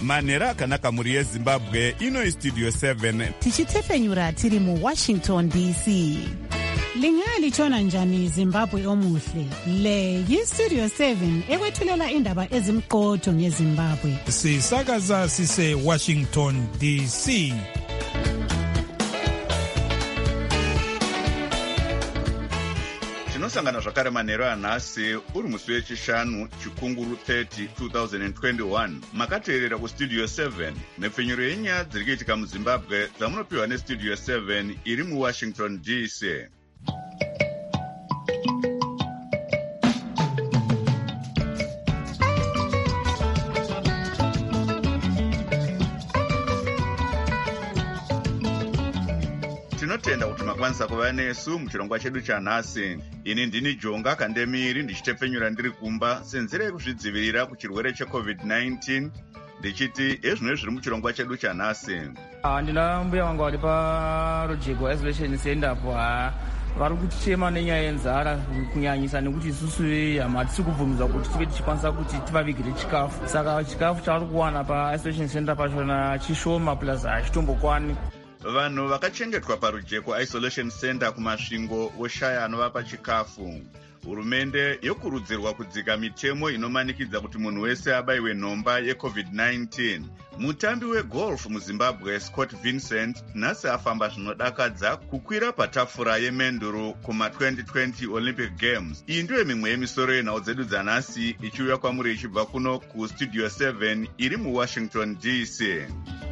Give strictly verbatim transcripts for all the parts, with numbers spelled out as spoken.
manhero akanaka mhuri yezimbabwe. Ino istudio seven tichitefenyura tiri muwashington D C. Lingalitshona njani Zimbabwe omuhle? Le yistudio seven ekwethulela indaba ezimqotho ngeZimbabwe. Sisakaza sise Washington D C. tinosangana zvakare manhero anhasi uri musi wechishanu chikunguru thirty twenty twenty-one. makateerera kustudio seven nepfenyuro yenyaya dziri kuitika muzimbabwe dzamunopiwa nestudio seven iri muwashington D C. tinotenda kuti makwanisa kuva nesu muchirongwa chedu chanhasi. Ini ndini Jonga Kandemiri ndichitepfenyura ndiri kumba senzira yekuzvidzivirira kuchirwere checovid nineteen ndichiti ezvino zviri muchirongwa chedu chanhasi. Ndina mbuya wangu vari parojeko isolation center apo vari kutichema nenyaya yenzara kunyanyisa nekuti isusu hama hatisi kubvumidzwa kuti tive tichikwanisa kuti tivavigire chikafu. Saka chikafu chavari kuwana paisolation center pachona chishoma plus hachitombokwani. Vanhu vakachengetwa parujeko isolation center kumasvingo oshaya anovapa chikafu. Hurumende yokurudzirwa kudzika mitemo inomanikidza kuti munhu wese abayiwe nhomba yecovid nineteen. Mutambi wegolf muZimbabwe Scott Vincent nhasi afamba zvinodakadza kukwira patafura yemenduro kuma twenty twenty Olympic Games. Iyi ndiyo mimwe yemisoro yenhau dzedu dzanhasi ichiuya kwamuri ichibva kuno kustudio seven iri muWashington D C.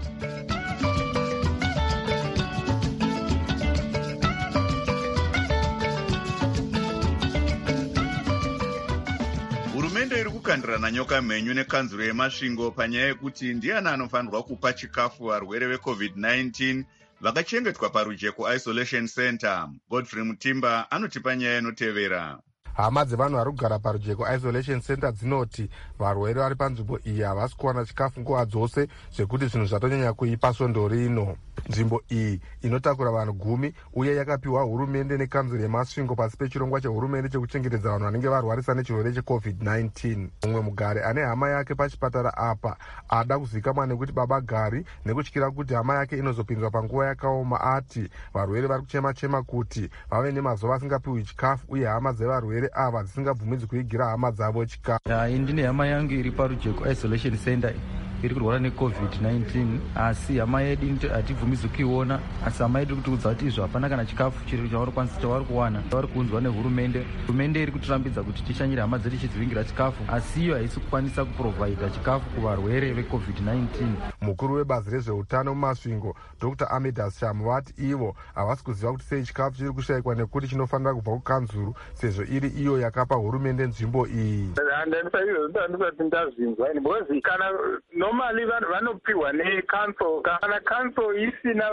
Hurumende iri kukandirana nyoka mhenyu nekanzuro yemasvingo panyaya yekuti ndiani anofanirwa kupa chikafu varwere vecovid nineteen vakachengetwa parujeko isolation center. Godfrey Mutimba anotipa nyaya inotevera. Hama dzevanhu vari kugara parujeko isolation center dzinoti varwere vari panzvimbo iyi havasi kuwana chikafu nguva dzose zvekuti zvinhu zvatonyanya kuipa svondo rino. Nzvimbo iyi inotakura vanhu gumi uye yakapiwa hurumende nekanzuro yemasvingo pasi pechirongwa chehurumende chekuchengetedza vanhu vanenge varwarisa nechirwere checovid nineteen. Mumwe mugari ane hama yake pachipatara apa ada kuzikamwa nekuti baba gari nekutyira kuti hama yake inozopindwa panguva yakaoma ati varwere vari kuchema-chema kuti vave nemazuva asingapiwi chikafu uye hama dzevarwere ava dzisingabvumidzwi kuigira hama dzavo chikafu. Ndine hama yangu iri parujeko isolation center iri kurwara necovid nineteen asi hama yedu hatibvumidzwi kuiona. Asi hama yedu kutiudza kuti izvo hapana kana chikafu chiri chavari kwanisa chavari kuwana chavari kuunzwa nehurumende. Hurumende iri kutirambidza kuti tishanyire hama dzedu chidzivingira chikafu asi iyo haisi kukwanisa kuprovhaidha chikafu kuvarwere vecovid nineteen. Mukuru webazi rezveutano mumasvingo Doctor Amidas Shamu vati ivo havasi kuziva kuti sei chikafu chiri kushayikwa nekuti chinofanira kubva kukanzuru sezvo iri iyo yakapa hurumende nzvimbo iyi. Handisati ndazinzwa because kana normally vanopiwa necouncil kana council isina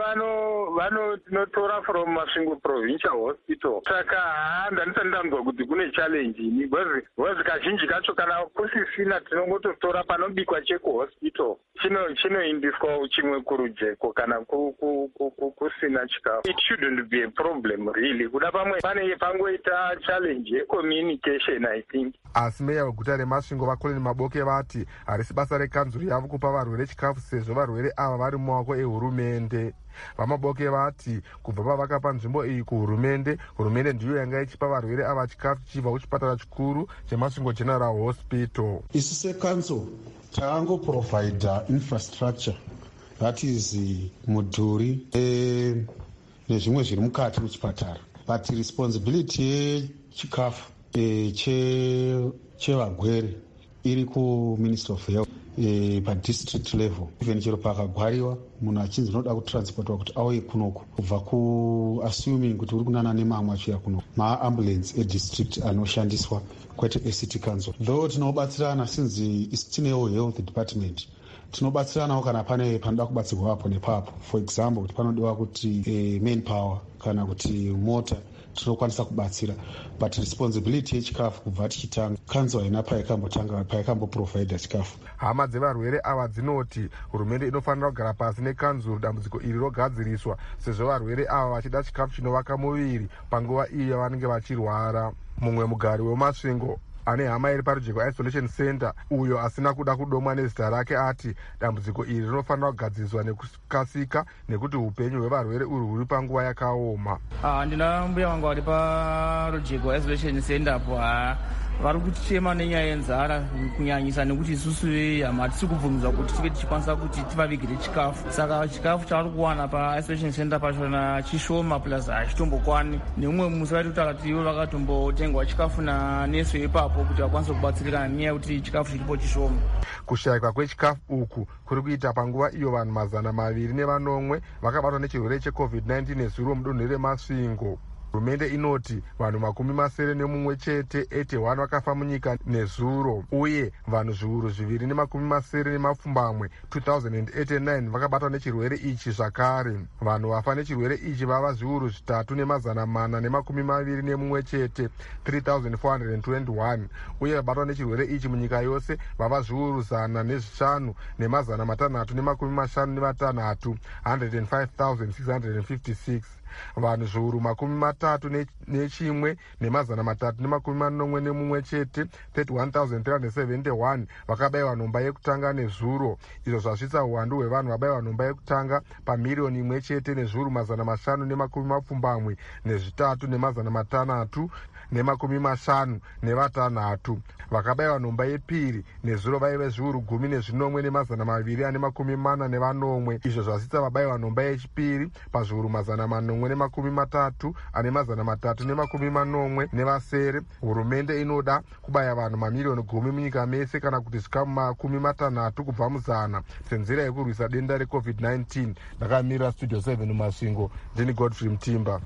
vanotora from masvingo provincial hospital. Saka handisati ndanzwa kuti kune challenge ini because kazhinji kacho kana kusisina tinongototora panobikwa chekuhospital chinoindiswa chimwe kurujeko kana kusina chikafu. It shouldn't be a problem really. Kuda pamwe pane pangoita challenge yecommunication I think. Asi meya weguta remasvingo vakoleni Maboke vati harisi basa rekanzuro yavo kupa varwere chikafu sezvo varwere ava vari mumaoko ehurumende. Vamaboke vati kubva pavakapa nzvimbo iyi kuhurumende, hurumende ndiyo yanga ichipa varwere ava chikafu chichibva kuchipatara chikuru chemasvingo General Hospital. Isu secouncil takangoprovida infrastructure that is mudhuri nezvimwe zviri mukati muchipatara, but responsibility yechikafu chevagwere iri kuministry of health padistrict level. Even chero pakagwariwa munhu achinzi unoda kutransportwa kuti auye kunoko kubva kuassuming kuti uri kunana nemamwe achiuya kunoko maambulance edistrict anoshandiswa kwete acity council. Though tinobatsirana since tinewo health department tinobatsiranawo kana pane panoda kubatsirwa apo nepapo. For example kuti panodiwa kuti manpower kana kuti mota tinokwanisa kubatsira, but responsibility yechikafu kubva tichitanga kanzwa haina paikambotanga paikamboprovhaidha chikafu. Hama dzevarwere ava dzinoti hurumende inofanira kugara pasi nekanzuro dambudziko iri rogadziriswa sezvo varwere ava vachida chikafu chinovaka muviri panguva iyo yavanenge vachirwara. Mumwe mugari wemasvingo ane hama iri parujeko isolation center uyo asina kuda kudomwa nezita rake ati dambudziko iri rinofanira kugadziriswa nekukasika nekuti upenyu hwevarwere uri huri panguva yakaoma. Ah, ndina mbuya wangu vari parujeko isolation center apo vari kutichema nenyaya yenzara kunyanyisa nekuti isusu hama hatisi kubvumidzwa kuti tive tichikwanisa kuti tivavigire chikafu. Saka chikafu chavari kuwana paisolation center pachona chishoma plus hachitombokwani. Neumwe musi vari kutaura kuti ivo vakatombotengwa chikafu nanesu ipapo kuti vakwanise kubatsirikana nenyaya yekuti chikafu chiripo chishoma. Kushayikwa kwechikafu uku kuri kuita panguva iyo vanhu mazana maviri nevanomwe vakabatwa nechirwere checovid nineteen nezuro mudunhu reMasvingo. Hurumende inoti vanhu makumi masere nemumwe chete eighty-one vakafa munyika nezuro uye vanhu zviuru zviviri nemakumi masere nemapfumbamwe two thousand eighty-nine vakabatwa nechirwere ichi zvakare. Vanhu vafa nechirwere ichi vava zviuru zvitatu nemazana mana nemakumi maviri nemumwe chete three thousand four hundred twenty-one uye vabatwa nechirwere ichi munyika yose vava zviuru zana nezvishanu nemazana matanhatu nemakumi mashanu nevatanhatu one hundred five thousand six hundred fifty-six. Vanhu zviuru makumi matatu nechimwe nemazana matatu nemakumi manomwe nemumwe chete thirty-one thousand three hundred seventy-one vakabayiwa nhomba yekutanga nezuro. Izvo zvasvitsa uwandu hwevanhu vabayiwa nhomba yekutanga pamiriyoni imwe chete nezviuru mazana mashanu nemakumi mapfumbamwe nezvitatu nemazana matanhatu nemakumi mashanu nevatanhatu. Vakabayiwa nhomba yepiri nezuro vaive zviuru gumi nezvinomwe nemazana maviri ane makumi mana nevanomwe. Izvo zvasvitsa vabayiwa nhomba yechipiri pazviuru mazana manomwe nemakumi matatu ane mazana matatu nemakumi manomwe nevasere. Hurumende inoda kubaya vanhu mamiriyoni gumi munyika mese kana kuti zvikamu makumi matanhatu kubva muzana senzira yekurwisa denda recovid nineteen. Ndakamira studio seven muMasvingo, ndini Godfrey Mutimba.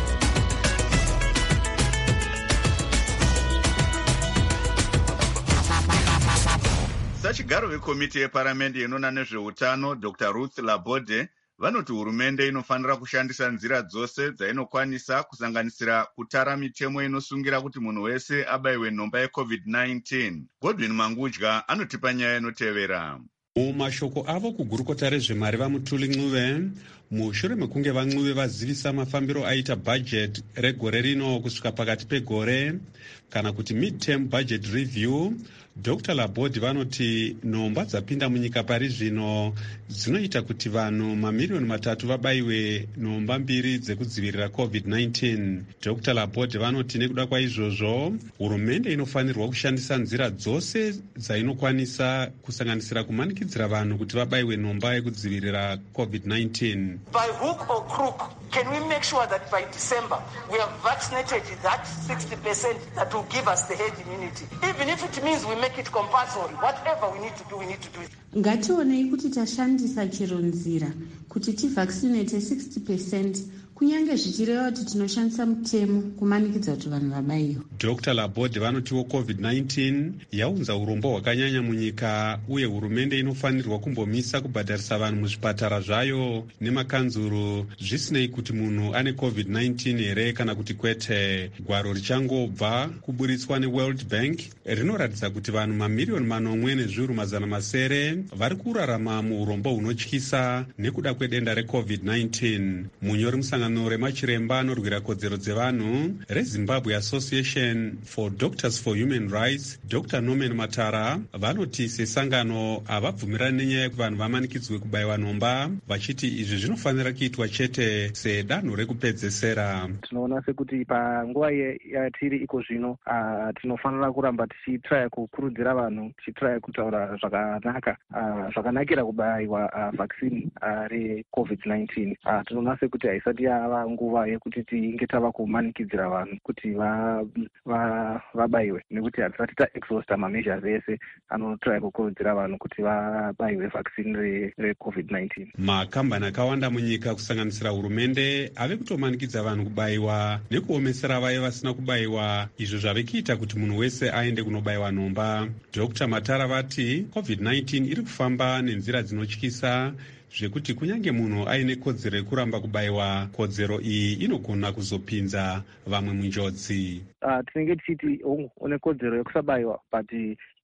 Sachigaro vekomiti yeparamende inoona nezveutano Dr Ruth Labode vanoti hurumende inofanira kushandisa nzira dzose dzainokwanisa kusanganisira kutara mitemo inosungira kuti munhu wese abayiwe nhomba yecovid nineteen. Godwin Mangudya anotipa nyaya inotevera. Mumashoko avo kugurukota rezvemari vaMutuli Ncube mushure mekunge vaNcube vazivisa mafambiro aita bhajethi regore rino kusvika pakati pegore kana kuti mid-term budget review, Dr Labode vanoti nhomba dzapinda munyika pari zvino dzinoita kuti vanhu mamiriyoni matatu vabayiwe nhomba mbiri dzekudzivirira covid nineteen. Dr Labode vanoti nekuda kwaizvozvo hurumende inofanirwa kushandisa nzira dzose dzainokwanisa kusanganisira kumanikidzira vanhu kuti vabayiwe nhomba yekudzivirira covid nineteen. By hook or crook, can we make sure that by December we have vaccinated that sixty percent that will give us the herd immunity? Even if it means we make it compulsory, whatever we need to do, we need to do it. Ngationei kuti tashandisa chero nzira kuti tivaccinate sixty percent kunyange zvichireva kuti tinoshandisa mutemo kumanikidza kuti vanhu vabayiwe. Dr Labode vanotiwo covid nineteen yaunza urombo hwakanyanya munyika uye hurumende inofanirwa kumbomisa kubhadharisa vanhu muzvipatara zvayo nemakanzuru zvisinei kuti munhu ane covid nineteen here kana kuti kwete. Gwaro richangobva kuburitswa neWorld Bank rinoratidza kuti vanhu mamiriyoni manomwe nezviuru mazana masere vari kurarama muurombo hunotyisa nekuda kwedenda recovid nineteen. Munyori musangano remachiremba anorwira kodzero dzevanhu reZimbabwe Association for Doctors for Human Rights, Dr Norman Matara vanoti sesangano havabvumirani nenyaya yekuti vanhu vamanikidzwe kubayiwa nhomba, vachiti izvi zvinofanira kuitwa chete sedanho rekupedzesera. Tinoona sekuti panguva yatiri iko zvino uh, tinofanira kuramba tichitraya kukurudzira vanhu tichitraya kutaura zvakanaka uh, zvakanakira kubayiwa uh, vaccine uh, recovid nineteen. Uh, tinoona sekuti haisati yava nguva yekuti tinge tava kumanikidzira vanhu kuti vabayiwe va, va nekuti hatisati taexhausta mameasures ese anotraya kukurudzira vanhu kuti vabayiwe vaccine recovid nineteen. Makambani akawanda munyika kusanganisira hurumende ave kutomanikidza vanhu kubayiwa nekuomesera vaye vasina kubayiwa, izvo zvave kuita kuti munhu wese aende kunobayiwa nhomba. Dr Matara vati covid nineteen iri kufamba nenzira dzinotyisa zvekuti kunyange munhu aine kodzero yekuramba kubayiwa, kodzero iyi inogona kuzopinza vamwe munjodzi. Uh, tinenge tichiti une kodzero yekusabayiwa but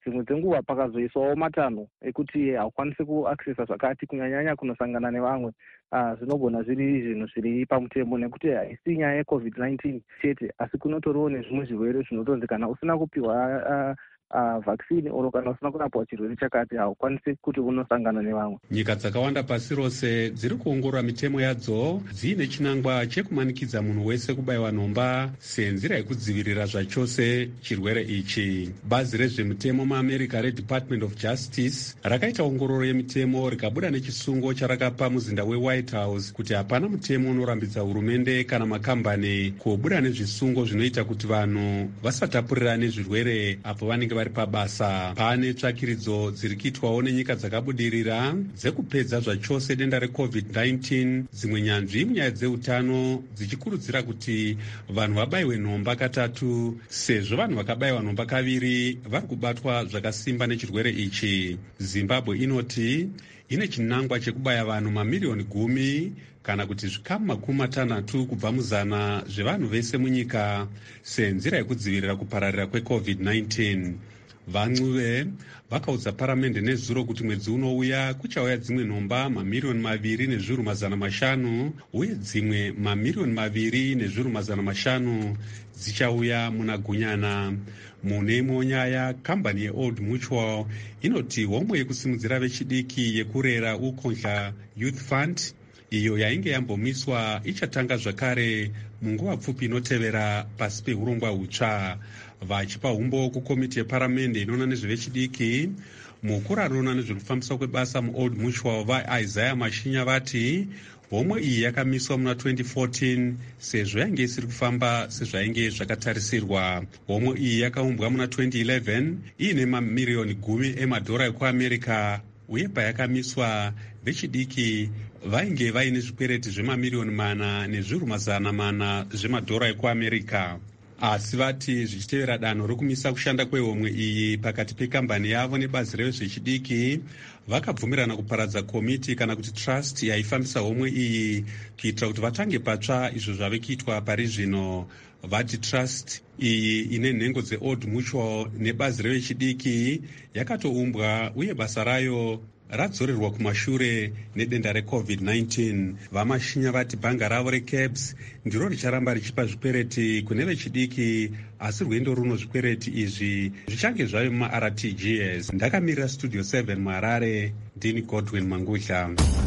dzimwe dzenguva pakazoiswawo matanho ekuti haukwanisi kuaccessa zvakati kunyanyanya kunosangana nevamwe. Uh, zvinogona zviri zvinhu zviri pamutemo nekuti haisi nyaya yecovid nineteen chete asi kunotoriwo nezvimwe zvirwere zvinotonzi kana usina kupiwa uh, Uh, vaccine oro kana usina kurapwa chirwere chakati haukwanisi kuti unosangana nevamwe. Nyika dzakawanda pasi rose dziri kuongorora mitemo yadzo dziine chinangwa chekumanikidza munhu wese kubayiwa nhomba senzira yekudzivirira zvachose chirwere ichi. Bazi rezvemitemo muamerica reDepartment of Justice rakaita ongororo yemitemo rikabuda nechisungo charakapa muzinda weWhite House kuti hapana mutemo unorambidza hurumende kana makambani kubuda nezvisungo zvinoita kuti vanhu vasatapurirane zvirwere apo vanenge vari pabasa. Pane tsvakiridzo dziri kuitwawo nenyika dzakabudirira dzekupedza zvachose denda recovid nineteen, dzimwe nyanzvi munyaya dzeutano dzichikurudzira kuti vanhu vabayiwe nhomba katatu sezvo vanhu vakabayiwa nhomba kaviri vari kubatwa zvakasimba nechirwere ichi. Zimbabwe inoti ine chinangwa chekubaya vanhu mamiriyoni gumi kana kuti zvikamu makumi matanhatu kubva muzana zvevanhu vese munyika senzira yekudzivirira kupararira kwecovid nineteen. Vancuve vakaudza paramende nezuro kuti mwedzi unouya kuchauya dzimwe nhomba mamiriyoni maviri nezviuru mazana mashanu uye dzimwe mamiriyoni maviri nezviuru mazana mashanu dzichauya muna gunyana. Mune imwe nyaya, kambani yeOld Mutual inoti homwe yekusimudzira vechidiki yekurera ukonja Youth Fund iyo yainge yambomiswa ichatanga zvakare munguva pfupi inotevera pasi peurongwa hutsva. Vachipa umbo kukomiti yeparamende inoona nezvevechidiki, mukuru anoona nezvekufambiswa kwebasa muOld Mutual vaIsaiah Mashinya vati homwe iyi yakamiswa muna twenty fourteen sezvo yainge isiri kufamba sezvainge zvakatarisirwa. Homwe iyi yakaumbwa muna twenty eleven iine mamiriyoni gumi emadhora ekuamerica uye payakamiswa vechidiki vainge vaine zvikwereti zvemamiriyoni mana nezviuru mazana mana zvemadhora ekuamerica. Asi vati zvichitevera danho rokumisa kushanda kwehomwe iyi pakati pekambani yavo nebazi revezvechidiki vakabvumirana kuparadza komiti kana kuti trust yaifambisa homwe iyi kuitira kuti vatange patsva izvo zvave kuitwa pari zvino. Vati trust iyi ine nhengo dzeOld Mutual nebazi revechidiki yakatoumbwa uye basa rayo radzorerwa kumashure nedenda recovid nineteen. Vamashinya vati bhanga ravo reCAPS ndiro richaramba richipa zvikwereti kune vechidiki asi rwendo runo zvikwereti izvi zvichange zvave mumaR T G S. Ndakamirira Studio seven muHarare, ndini Godwin Mangudla.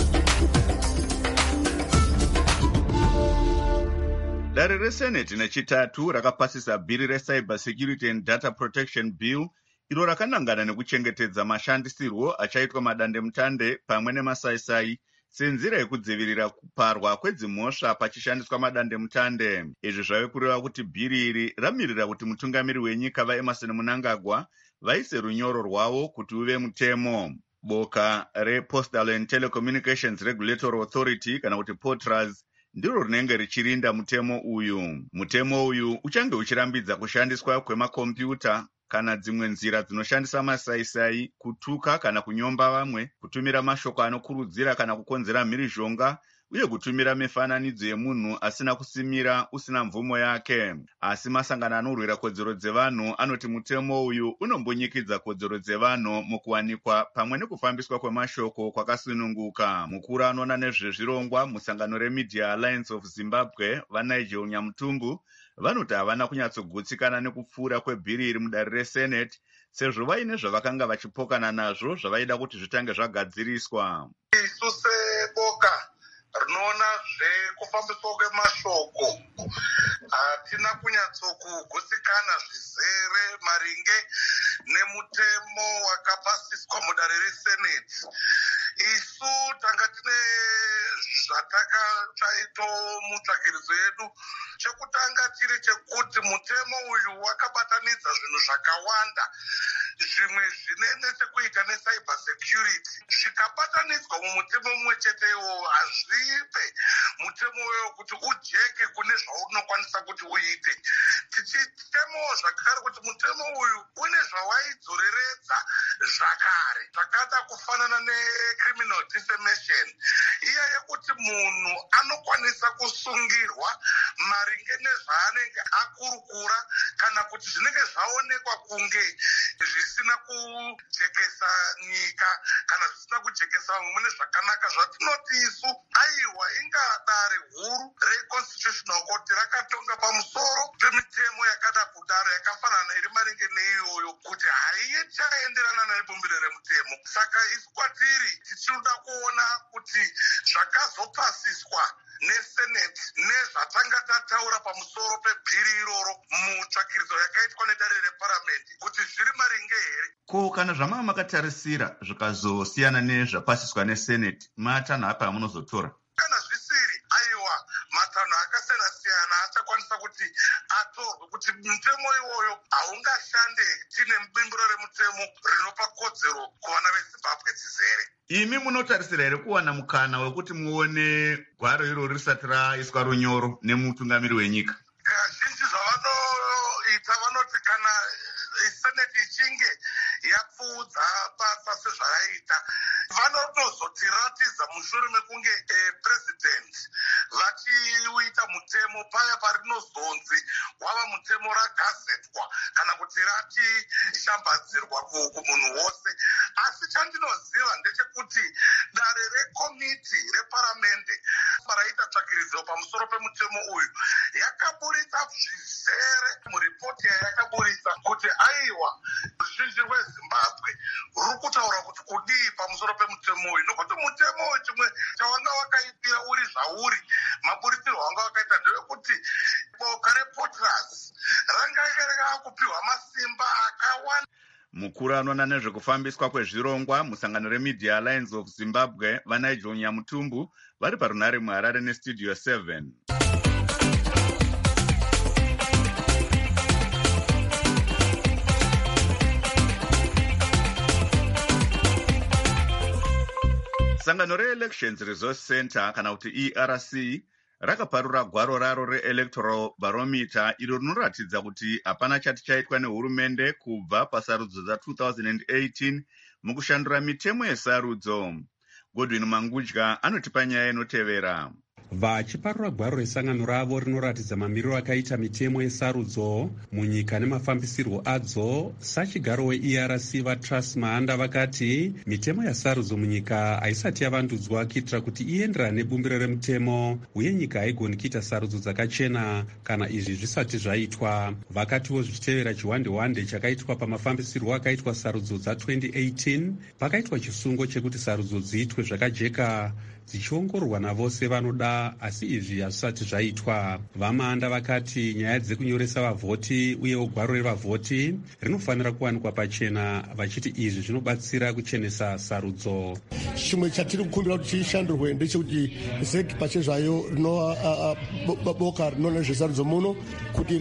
Dare reSenate nechitatu rakapasisa bhiri reCyber Security and Data Protection Bill iro rakanangana nekuchengetedza mashandisirwo achaitwa madandemutande pamwe nemasaisai senzira yekudzivirira kuparwa kwedzimhosva pachishandiswa madandemutande. Izvi zvave kureva kuti bhiri iri ramirira kuti mutungamiri wenyika vaEmerson Mnangagwa vaise runyoro rwavo kuti uve mutemo. Boka rePostal and Telecommunications Regulatory Authority kana kuti POTRAS ndiro rinenge richirinda mutemo uyu. Mutemo uyu uchange uchirambidza kushandiswa kwemakombiyuta kana dzimwe nzira dzinoshandisa masaisai kutuka kana kunyomba vamwe, kutumira mashoko anokurudzira kana kukonzera mhirizhonga uye kutumira mifananidzo yemunhu asina kusimira usina mvumo yake. Asi masangano anorwira kodzero dzevanhu anoti mutemo uyu unombonyikidza kodzero dzevanhu mukuwanikwa pamwe nekufambiswa kwemashoko kwakasununguka. Mukuru anoona nezvezvirongwa musangano reMedia Alliance of Zimbabwe vaNigel Nyamutumbu vanoti havana kunyatsogutsikana nekupfuura kwebhiri iri mudare reSenate sezvo vaine zvavakanga vachipokana nazvo zvavaida kuti zvitange zvagadziriswa. Isu seboka rinoona zvekufambiswa kwemashoko hatina kunyatsokugutsikana zvizere maringe nemutemo wakapasiswa mudare reSenate. Isu tanga tine zvatakachaito mutsvakiridzo yedu. Chekutanga chiri chekuti mutemo uyu wakabatanidza zvinhu zvakawanda, zvimwe zvine chekuita necyber security zvikabatanidzwa mumutemo mumwe chete iwowo hazvipe mutemo uyo kuti ujeke kune zvaunokwanisa kuti uite. Tichitemowo zvakare kuti mutemo uyu une zvawaidzoreredza zvakare zvakada kufanana necriminal defamation, iya yekuti munhu anokwanisa kusungirwa maringe nezvaanenge akurukura kana kuti zvinenge zvaonekwa kunge zvisina kujekesa nyika kana zvisina kujekesa vamwe mune zvakanaka, zvatinoti isu aiwa inga dare huru reconstitutional court rakatonga pamusoro pemitemo yakada kudaro yakafanana iri maringe neiyoyo kuti haichaenderana nebumbiro remutemo. Saka isu kwatiri tichinoda kuona kuti zvakazopasiswa neseneti nezvatanga tataura pamusoro pebhiri iroro mutsvakiridzo yakaitwa nedare reparamende kuti zviri maringe here. Ko kana zvamava makatarisira zvikazosiyana nezvapasiswa neseneti, matanho apa amunozotora? Kana zvisiri, aiwa matanho akasiyana-siyana achakwanisa kuti atorwe kuti mutemo iwoyo haungashande tine bumbiro remutemo rinopa kodzero kuvana veZimbabwe dzizere. Imi munotarisira here kuwana mukana wekuti muone gwaro iro risati raiswa runyoro nemutungamiri wenyika? Zhinji zvavanoita vanoti kana seneti ichinge yapfuudza basa sezvayaita vanozotiratidza mushure mekunge president vachiuita mutemo paya parinozonzi wava mutemo ragazetwa kana kuti rachishambadzirwa kumunhu wose. Asi chandinoziva ndechekuti dare rekomiti reparamende raita tsvakiridzo pamusoro pemutemo uyu yakaburitsa zvizere muripoti yayakaburitsa kuti aiwa ruzhinji rweZimbabwe ruri kutaura kuti kudii pamusoro pemutemo uyu, nokuti mutemo uyu chimwe chawanga wakaipira uri zvauri maburitirwo wanga wakaita ndewekuti boka rePortras ranga rakakupiwa masimba akawanda. Mukuru anoona nezvekufambiswa kwezvirongwa musangano reMedia Alliance of Zimbabwe vaNigel Nyamutumbu vari parunare muHarare nestudio seven. Sangano re-Elections Resource Center kana kuti E R C rakaparura gwaro raro re-Electoral Barometer iro rinoratidza kuti hapana chati chaitwa nehurumende kubva pasarudzo dza two thousand eighteen mukushandura mitemo yesarudzo. Godwin Mangudya anotipa nyaya inotevera. Vachiparura gwaro resangano ravo rinoratidza mamiriro akaita mitemo yesarudzo munyika nemafambisirwo adzo, sachigaro we-E R C vaTrust Mahanda vakati mitemo yesarudzo munyika haisati yavandudzwa kuitira kuti ienderane nebumbiro remutemo uye nyika haigoni kuita sarudzo dzakachena kana izvi zvisati zvaitwa. Vakatiwo zvichitevera chihwande-hwande chakaitwa pamafambisirwo akaitwa sarudzo dza twenty eighteen pakaitwa chisungo chekuti sarudzo dziitwe zvakajeka dzichiongororwa navose vanoda, asi izvi hazvisati zvaitwa. VaMahanda vakati nyaya dzekunyoresa vavhoti uyewo gwaro revavhoti rinofanira kuwanikwa pachena, vachiti izvi zvinobatsira kuchenesa sarudzo. Chimwe chatiri kukumbira kuti chishandurwe ndechekuti zeki pachezvayo rinova boka rinoona nezvesarudzo muno kuti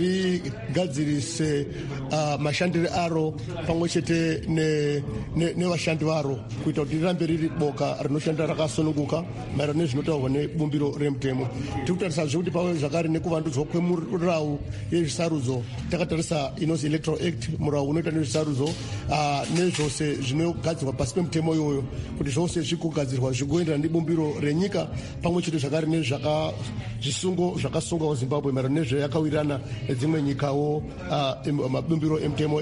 rigadzirise mashandire aro pamwe chete nevashandi varo kuita kuti rirambe riri boka rinoshandira rakasununguka maererano nezvinotaurwa nebumbiro remutemo. Tiri kutarisa zvekuti pave zvakare nekuvandudzwa kwemurau yezvisarudzo. Takatarisa inozi Electoral Act, murau unoita nezvisarudzo nezvose zvinogadzirwa pasi pemutemo iyoyo kuti zvose zvikugadzirwa zvigoenderana nebumbiro renyika pamwe chete zvakare nezvisungo zvakasungwa kuZimbabwe maererano nezvayakawirirana nedzimwe nyikawo mabumbiro emutemo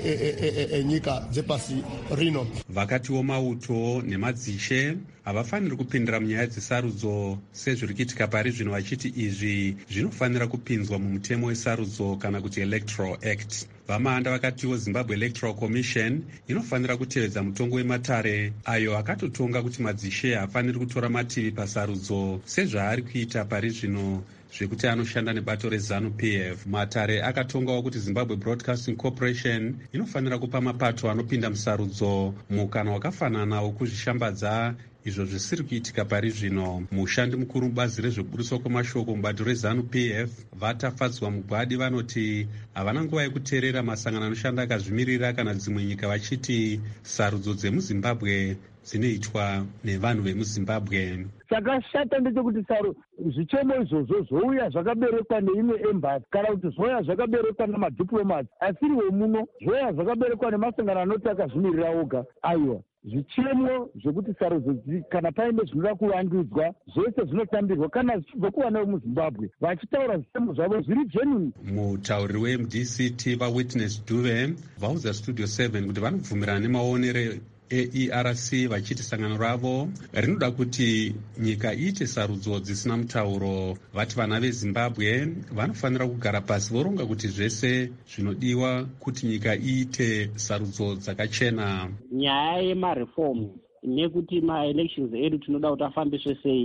enyika dzepasi rino. Vakatiwo mauto nemadzishe havafaniri kupindira munyaya dzesarudzo sezviri kuitika pari zvino, vachiti izvi zvinofanira kupinzwa mumutemo wesarudzo kana kuti Electoral Act. VaMahanda vakatiwo Zimbabwe Electoral Commission inofanira kutevedza mutongo wematare ayo akatotonga kuti madzishe haafaniri kutora mativi pasarudzo sezvaari kuita pari zvino zvekuti anoshanda nebato reZANU P F. Matare akatongawo kuti Zimbabwe Broadcasting Corporation inofanira kupa mapato anopinda musarudzo mukana wakafanana wokuzvishambadza, izvo zvisiri kuitika pari zvino. Mushandi mukuru mubazi rezvekuburiswa kwemashoko mubato reZANU P F vatafadzwa mugwadi vanoti havana nguva yekuteerera masangano anoshanda akazvimirira kana dzimwe nyika, vachiti sarudzo dzemuZimbabwe dzinoitwa nevanhu vemuZimbabwe. Chakashata ndechekuti saru zvichemo izvozvo zvouya zvakaberekwa neimwe embassy kana kuti zvouya zvakaberekwa namadiplomats asiriwo muno, zvouya zvakaberekwa nemasangano anoti akazvimirira oga. Aiwa, zvichemo zvekuti sarudzo kana paine zvinoda kuvandudzwa zvese zvinotambirwa kana zvichibva kuvana vemuzimbabwe vachitaura zvichemo zvavo zviri genuine. Mutauriri weM D C T vaWitness Duve vaudza Studio seven kuti vanobvumirana nemaonero E R C vachiti sangano ravo rinoda kuti nyika iite sarudzo dzisina mutauro. Vati vana veZimbabwe vanofanira kugara pasi voronga kuti zvese zvinodiwa kuti nyika iite sarudzo dzakachena. Nyaya yemareform nekuti maelections edu tinoda kuti afambiswe sei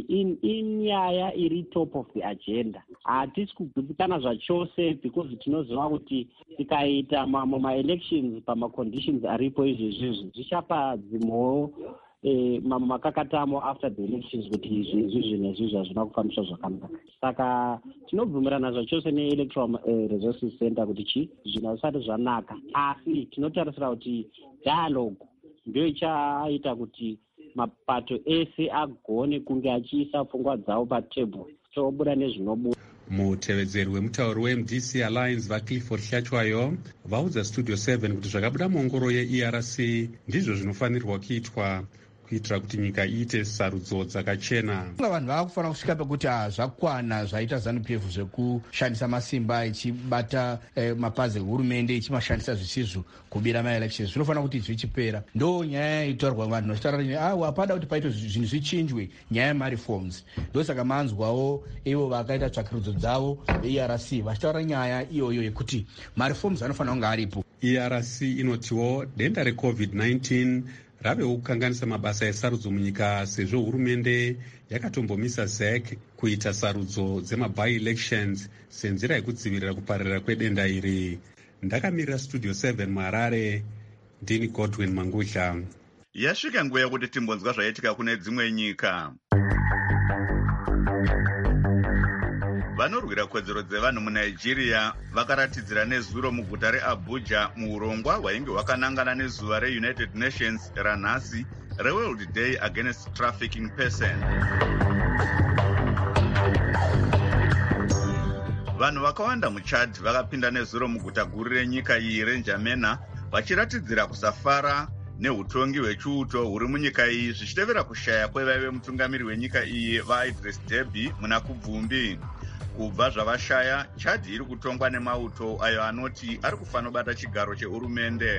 inyaya iri top of the agenda. Hatisi kugutsikana zvachose because tinoziva kuti tikaita mamwe maelections pamaconditions aripo izvezvizvi zvichapa dzimwewo eh, mamwe makakatamo after the elections kuti izvezvi nezvizvi hazvina kufambiswa zvakanaka. Saka tinobvumirana zvachose neelectoral uh, resources center kuti chi zvinhu hazvisati zvanaka, asi tinotarisira kuti dialogue ndio ichaita kuti mapato ese agone kunge achiisa pfungwa dzavo patebhuru tobuda nezvinobuda. Mutevedzeri wemutauri weM D C Alliance vaClifford Hlachwayo vaudza Studio seven kuti zvakabuda muongoro yeE R C ndizvo zvinofanirwa kuitwa kuitira kuti nyika iite sarudzo dzakachena. Vanhu vakufanira kusvika pekuti zvakwana zvaita ZANU-P F zvekushandisa masimba ichibata eh, mapazi ehurumende ichimashandisa zvisizvo kubira maelections zvinofanira kuti zvichipera. Ndo nyaya itaurwa vanhu vachitaura ah wapada kuti paito zvinhu zvichinjwe nyaya yemareforms. Ndo saka manzwawo ivo vakaita tsvakirudzo dzavo E R C vachitaura nyaya iyoyo yekuti mareforms anofanira kunge aripo. E R C inotiwo denda reCovid nineteen ravewo kukanganisa mabasa esarudzo munyika sezvo hurumende yakatombomisa Z E C kuita sarudzo dzemabi-elections senzira yekudzivirira kupararira kwedenda iri. Ndakamirira Studio seven muHarare, ndini Godwin Mangudla. Yasvika nguva yekuti timbonzwa zvaitika kune dzimwe nyika. Vanorwira kodzero dzevanhu muNigeria vakaratidzira nezuro muguta reAbuja muurongwa hwainge hwakanangana nezuva reUnited Nations ranhasi reWorld Day Against Trafficking Person. Vanhu vakawanda muChad vakapinda nezuro muguta guru renyika iyi reNjamena vachiratidzira kusafara neutongi hwechiuto huri munyika iyi zvichitevera kushaya kwevaive mutungamiri wenyika iyi vaIdris Deby muna kubvumbi. Kubva zvavashaya, Chad iri kutongwa nemauto ayo anoti ari kufanira kubata chigaro chehurumende.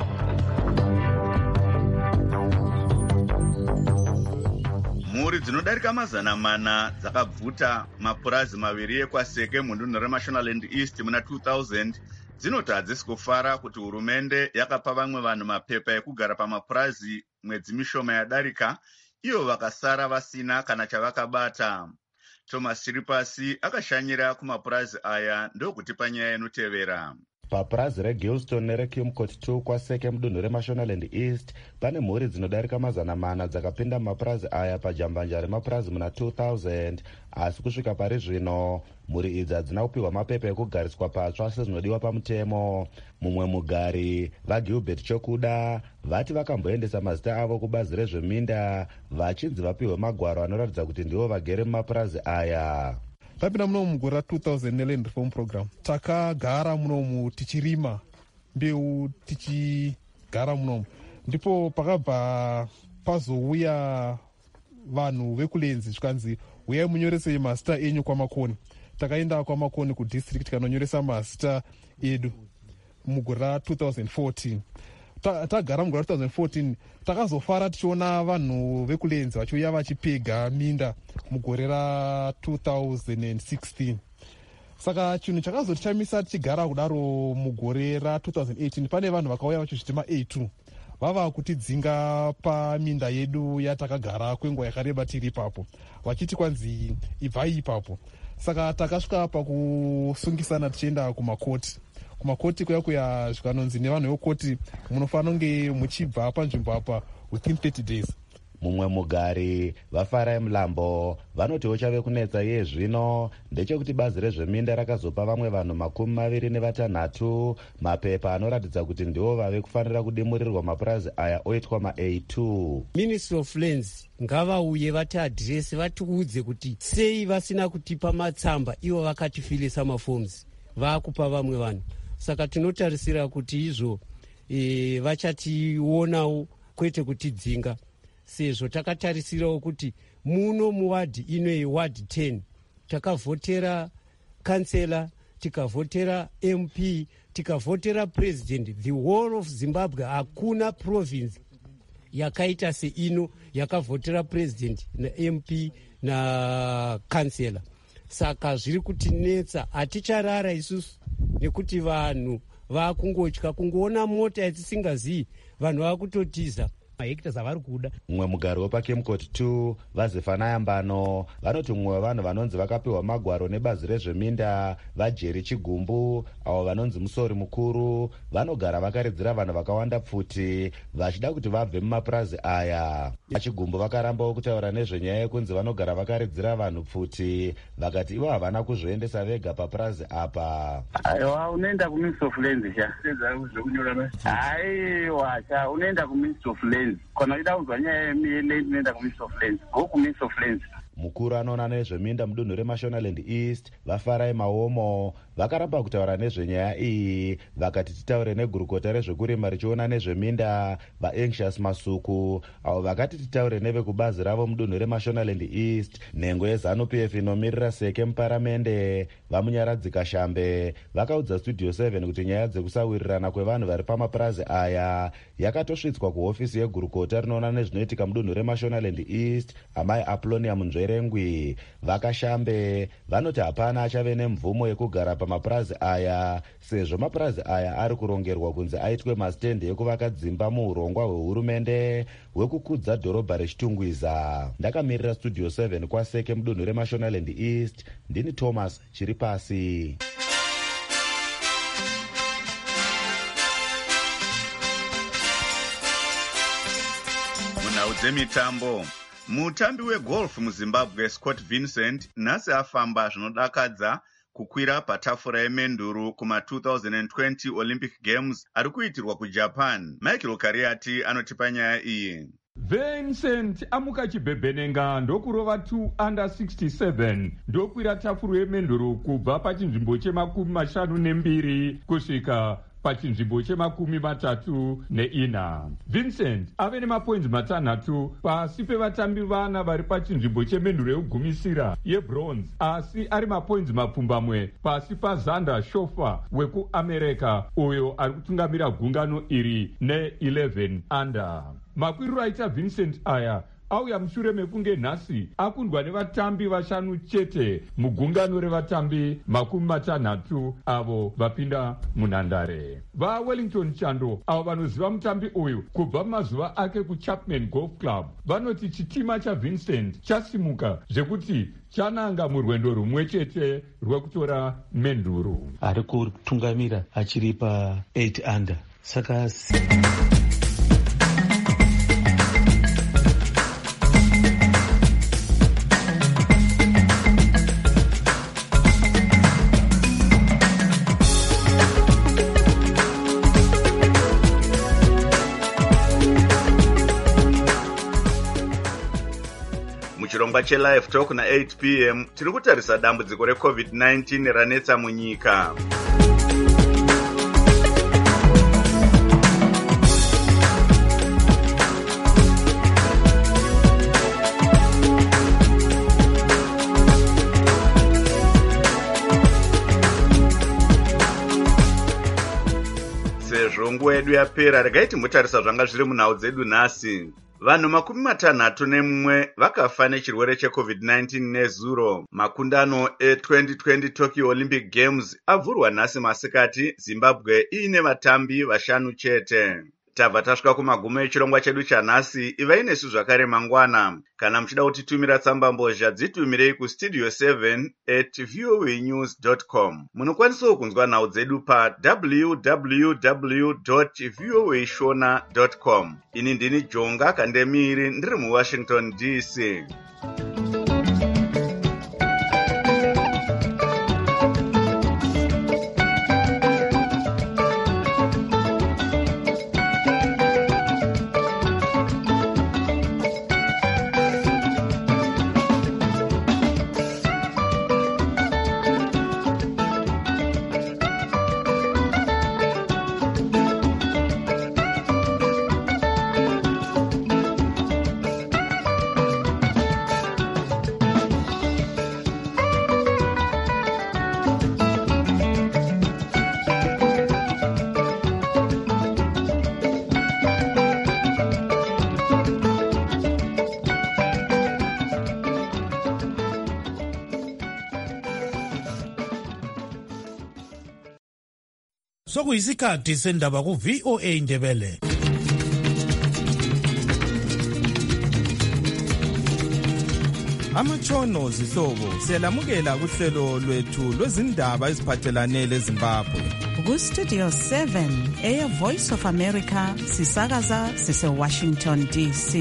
Mhuri dzinodarika mazana mana dzakabvuta mapurazi maviri ekwaseke mudunhu reMashonaland East muna two thousand dzinoti hadzisi kufara kuti hurumende yakapa vamwe vanhu mapepa ekugara pamapurazi mwedzi mishoma yadarika, ivo vakasara vasina kana chavakabata. Thomas Chiripasi akashanyira kumapurazi aya ndokutipa nyaya inotevera. Papurazi reGilston nereKimcourt two kwaseke mudunhu reMashonaland East pane mhuri dzinodarika mazana mana dzakapinda mapurazi aya pajambanja remapurazi muna two thousand, asi kusvika pari zvino mhuri idzi hadzina kupiwa mapepa ekugariswa patsva sezvinodiwa pamutemo. Mumwe mugari vaGilbert Chokuda vati vakamboendesa mazita avo kubazi rezveminda vachinzi vapiwe magwaro anoratidza kuti ndivo vagere mumapurazi aya. Tapinda munomu mugore two thousand neLand Reform Program. Takagara munomu tichirima mbeu tichigara munomu. Ndipo pakabva pazouya vanhu vekulenzi zvikanzi uyai munyorese mazita enyu kwamakoni. Takaenda kwamakoni kudistrict kanonyoresa mazita edu mugore two thousand fourteen. Tagara mugore two thousand fourteen takazofara tichiona vanhu vekulenzi vachiuya vachipega minda mugore ra two thousand sixteen. Saka chinhu chakazotichamisa tichigara kudaro mugore ra two thousand eighteen pane vanhu vakauya vachizviti ma-A two vava kutidzinga paminda yedu yatakagara kwenguva yakareba tiri ipapo vachiti kwanzi ibvai ipapo. Saka takasvika pakusungisana tichienda kumakoti. Kumakoti kuya kuya zvikanonzi nevanhu vekoti munofanira kunge muchibva panzvimbo apa within thirty days. Mumwe mugari vaFarai Mulambo vanotiwo chave kunetsa iye zvino ndechekuti bazi rezveminda rakazopa vamwe vanhu makumi maviri nevatanhatu mapepa anoratidza kuti ndivo vave kufanira kudimurirwa mapurazi aya oitwa ma-A two. Ministry of Lands ngavauye vati adhiresi vatiudze kuti sei vasina kutipa matsamba ivo vakatifilisa maforms vakupa vamwe vanhu. Saka tinotarisira kuti izvo e, vachationawo kwete kutidzinga, sezvo takatarisirawo kuti muno muwadhi ino yewadhi ten takavhotera kansela, tikavhotera M P, tikavhotera president. The whole of Zimbabwe hakuna province yakaita seino yakavhotera president na M P na kansela. Saka zviri kutinetsa, haticharara isusu nekuti vanhu vakungotya kungoona mota yatisingazivi, vanhu vakutotiza mahektas avari kuda. Mumwe mugari wepakemcot two vazefanayambano vanoti mumwe wevanhu vanonzi vakapiwa magwaro nebazi rezveminda vaJerry Chigumbu, avo vanonzi musori mukuru, vanogara vakaridzira vanhu vakawanda pfuti vachida kuti vabve mumapurazi aya. Chigumbu vakarambawo kutaura nezvenyaya yekunzi vanogara vakaridzira vanhu pfuti, vakati ivo havana kuzvoendesa vega papurazi apa. Aiwa, unoenda kuministry of lands cha aiwa cha unoenda kuministry of lands kana uchida kuzwa nyaya yeland unoenda kuministry of lands, go kuministry of lands. Mukuru anoona nezveminda mudunhu reMashonaland East vaFarai Maomo vakaramba kutaura nezvenyaya iyi, vakati titaure negurukota rezvekurima richiona nezveminda vaAnxious Masuku, avo vakati titaure nevekubazi ravo mudunhu reMashonaland East. Nhengo yeZANU P F inomirira Seke muparamende vaMunyaradzika Shambe vakaudza Studio seven kuti nyaya dzekusawirirana kwevanhu vari pamapurazi aya yakatosvitswa kuhofisi yegurukota rinoona nezvinoitika mudunhu reMashonaland East, amai Aplonia Munzverengwi. VakaShambe vanoti hapana achave nemvumo yekugara pamapurazi aya sezvo mapurazi aya ari kurongerwa kunzi aitwe masitendi ekuvaka dzimba muurongwa hwehurumende hwekukudza dhorobha rechitungwiza. Ndakamirira Studio seven kwaSeke mudunhu reMashonaland East, ndini Thomas Chiripasi. Munhau dzemitambo, mutambi wegolf muZimbabwe Scott Vincent nhasi afamba zvinodakadza kukwira patafura yemenduru kuma two thousand twenty Olympic Games ari kuitirwa kuJapan. Michael Kariati anotipa nyaya iyi. Vincent amuka chibhebhenenga ndokurova two under sixty-seven ndokwira tafura yemenduru kubva pachinzvimbo chemakumi mashanu nembiri kusvika pachinzvimbo chemakumi matatu neina. Vincent ave nemapoints matanhatu pasi pevatambi vana vari pachinzvimbo chemenduro yekugumisira yebronze, asi ari mapoints mapfumbamwe pasi paZander Shofa wekuamerica uyo ari kutungamira gungano iri ne-eleven under. Makwiriro aita Vincent aya auya mushure mekunge nhasi akundwa nevatambi vashanu chete mugungano revatambi makumi matanhatu avo vapinda munhandare. VaWellington Chando avo vanoziva mutambi uyu kubva mumazuva ake kuChapman Golf Club vanoti chitima chaVincent chasimuka zvekuti chananga murwendo rumwe chete rwekutora menduru. Ari kutungamira achiri pa eight under. Saka muchirongwa chelive talk na eight p m tiri kutarisa dambudziko recovid nineteen ranetsa munyika. Sezvo nguva yedu yapera, regai timbotarisa zvanga zviri munhau dzedu nhasi. Vanhu makumi matanhatu nemumwe vakafa nechirwere checovid nineteen nezuro. Makundano e-twenty twenty Tokyo Olympic Games avhurwa nhasi masikati, Zimbabwe iine vatambi vashanu chete. Tabva tasvika kumagumo echirongwa chedu chanhasi. Ivai nesu zvakare mangwana. Kana muchida kutitumira tsamba mbozha, dzitumirei kustudio seven at voanews dot com. Munokwanisawo kunzwa nhau dzedu pa w w w dot voa shona dot com. Ini ndini Jonga Kandemiri, ndiri muWashington D C. Sokuyisikhathi sendaba ku V O A Indebele. Amachono zihlobo siyalamukela kuhlelo lwethu lwezindaba eziphathelane leZimbabwe. Ku Studio seven, Air Voice of America, sisakaza sise Washington D C.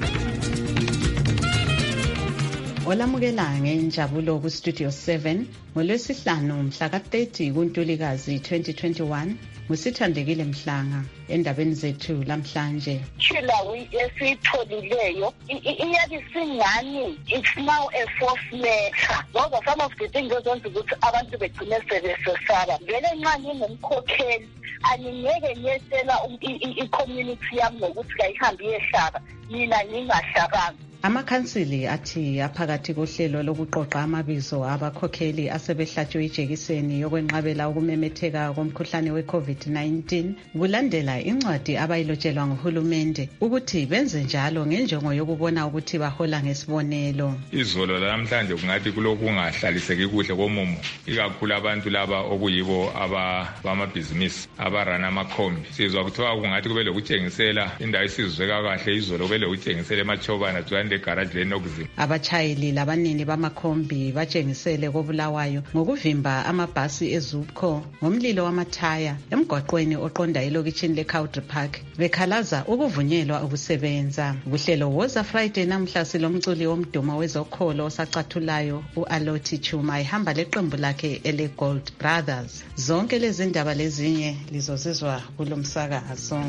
Olamukela ngenjabulo ku Studio seven ngolwesihlanu mhla ka thirty kuNtulikazi twenty twenty-one. Musithandekile Mhlanga endabeni zethu lamhlanje. Chila esitholileyo iyabe singani it's now a force matter. Those are some of the things that ukuthi abantu begcine sebesesaba. Vele nxa ngingumkhokheli angingeke ngiyesela i-community yami ngokuthi kayihambe iyehlaba mina ngingahlabanga. Amakhansili athi aphakathi kohlelo lokuqoqa amabizo abakhokheli asebehlatshwe ijekiseni yokwenqabela ukumemetheka komkhuhlane we-COVID nineteen kulandela incwadi abayilotshelwa nguhulumende ukuthi benze njalo ngenjongo yokubona ukuthi bahola ngesibonelo. Izolo lamhlanje kungathi kulokhu kungahlaliseki kuhle komumo ikakhulu abantu laba okuyibo abamabhizinisi abarana amakhombi. Sizwa kuthiwa kungathi kube lokutshengisela indawo isizweka kahle izolo kube lokutshengisela emachobana abachayeli labanini bamakhombi batshengisele koBulawayo ngokuvimba amabhasi eZupco ngomlilo wamathaya emgwaqweni oqonda elokitshini leCountry Park bekhalaza ukuvunyelwa ukusebenza. Kuhlelo Woza Friday namhla silomculi womdumo wezokholo osacathulayo uAloti Chuma ihamba leqembu lakhe ele Gold Brothers. Zonke lezi ndaba lezinye lizozizwa kulomsakazo.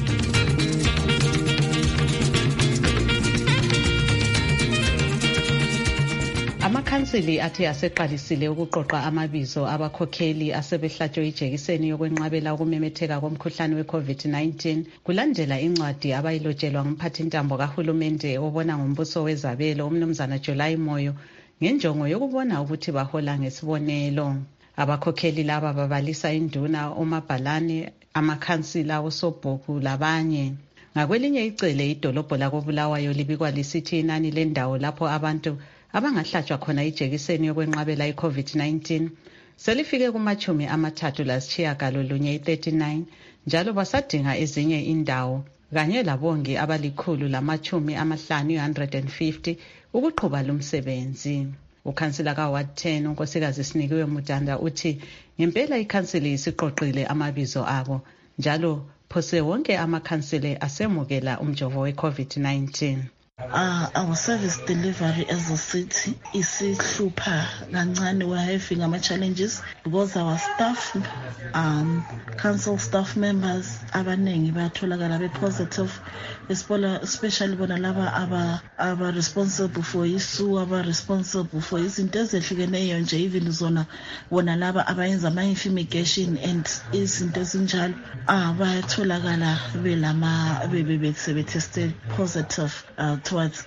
Amakhansili athi aseqalisile ukuqoqa amabizo abakhokheli asebehlatshwe ijekiseni yokwenqabela ukumemetheka komkhuhlane we-COVID nineteen kulandela incwadi abayilotshelwa ngumphathintambo kahulumende obona ngombuso wezabelo umnumzana July Moyo ngenjongo yokubona ukuthi bahola ngesibonelo. Abakhokheli laba babalisa induna omabhalane amakhansila osobhuku labanye. Ngakwelinye icele idolobho lakoBulawayo libikwa lisithi inani lendawo lapho abantu abangahlatshwa khona ijekiseni yokwenqabela i-COVID nineteen selifike kumachumi amathathu lasitshiyagalolunye i-thirty-nine njalo basadinga ezinye indawo kanye labongi abalikhulu lamachumi amahlanu one hundred fifty ukuqhuba lumsebenzi. Ukhansila kaWard ten unkosikazi Sinikiwe Mutanda uthi ngempela ikhansili isiqoqile amabizo abo njalo phose wonke amakhansile asemukela umjovo we-COVID nineteen. Uh, our service delivery as a city is super kancane. We're having ama challenges because our staff, um, council staff members, abanengi bayatholakala be positive, especially bona laba aba aba responsible for isu, aba responsible for izinto ezehlukeneyo nje, even zona bona laba abayenza ama fumigation and izinto ezinjalo abayatholakala belama bebe sebetested positive uh, towards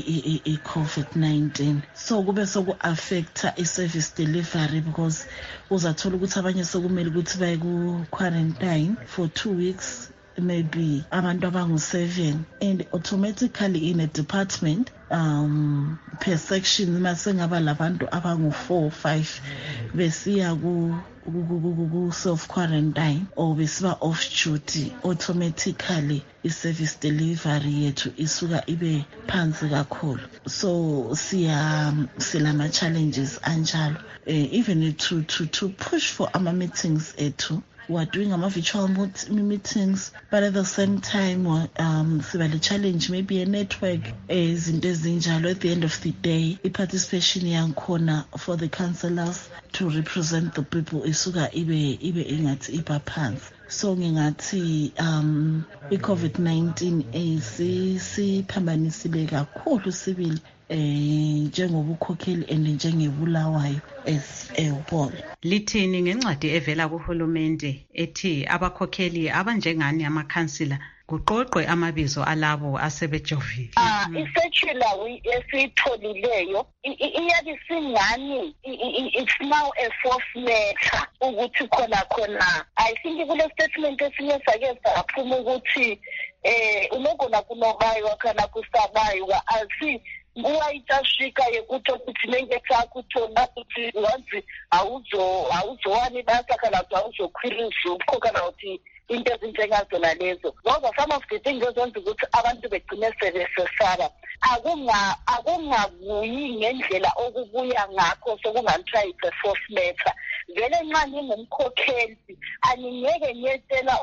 i-COVID nineteen. So kube soku affecta i-service delivery because uzathola ukuthi abanye sokumele ukuthi baye ku quarantine for two weeks, maybe abantu abangu seven, and automatically in a department um per section masengaba labantu abangu four five besiya ku ku self quarantine or besiba off duty, automatically i-service delivery yethu isuka ibe phansi kakhulu. So siya silama challenges anjalo, uh, even to to to push for ama meetings ethu. We're doing our virtual meetings, but at the same time, um, the challenge maybe a network is in Dezinjalo. At the end of the day, a participation young corner for the councillors to represent the people. Isuga ibe ibe ingat iba pants. So ngingati um i-COVID nineteen is si phambanisile kakhulu sibili eh njengobukhokheli and njengebulawayo as ehobolo. Lithini ngencwadi evela kuhulumende ethi abakhokheli abanjengani amakhansila kuqoqwe amabizo alabo asebejovile. Ah, isecula esitholileyo iyabe singani it's now a force matter ukuthi khona khona. I think kule statement esinye sake saphuma ukuthi eh unogona kunobayo kana kusabayo asi nguwa itashika yekuti kuti nenge takutona kuti wanzi auzo auzowani basa kana kuti auzokwira izupho kana kuti into ezinjengazona lezo. Ngoba some of the things ozonza ukuthi abantu begcine sebesesaba akunga akungabuyi ngendlela okubuya ngakho sokungathiwa it's a force matter. Vele nxa ngingumkhokheli angingeke ngiyetshela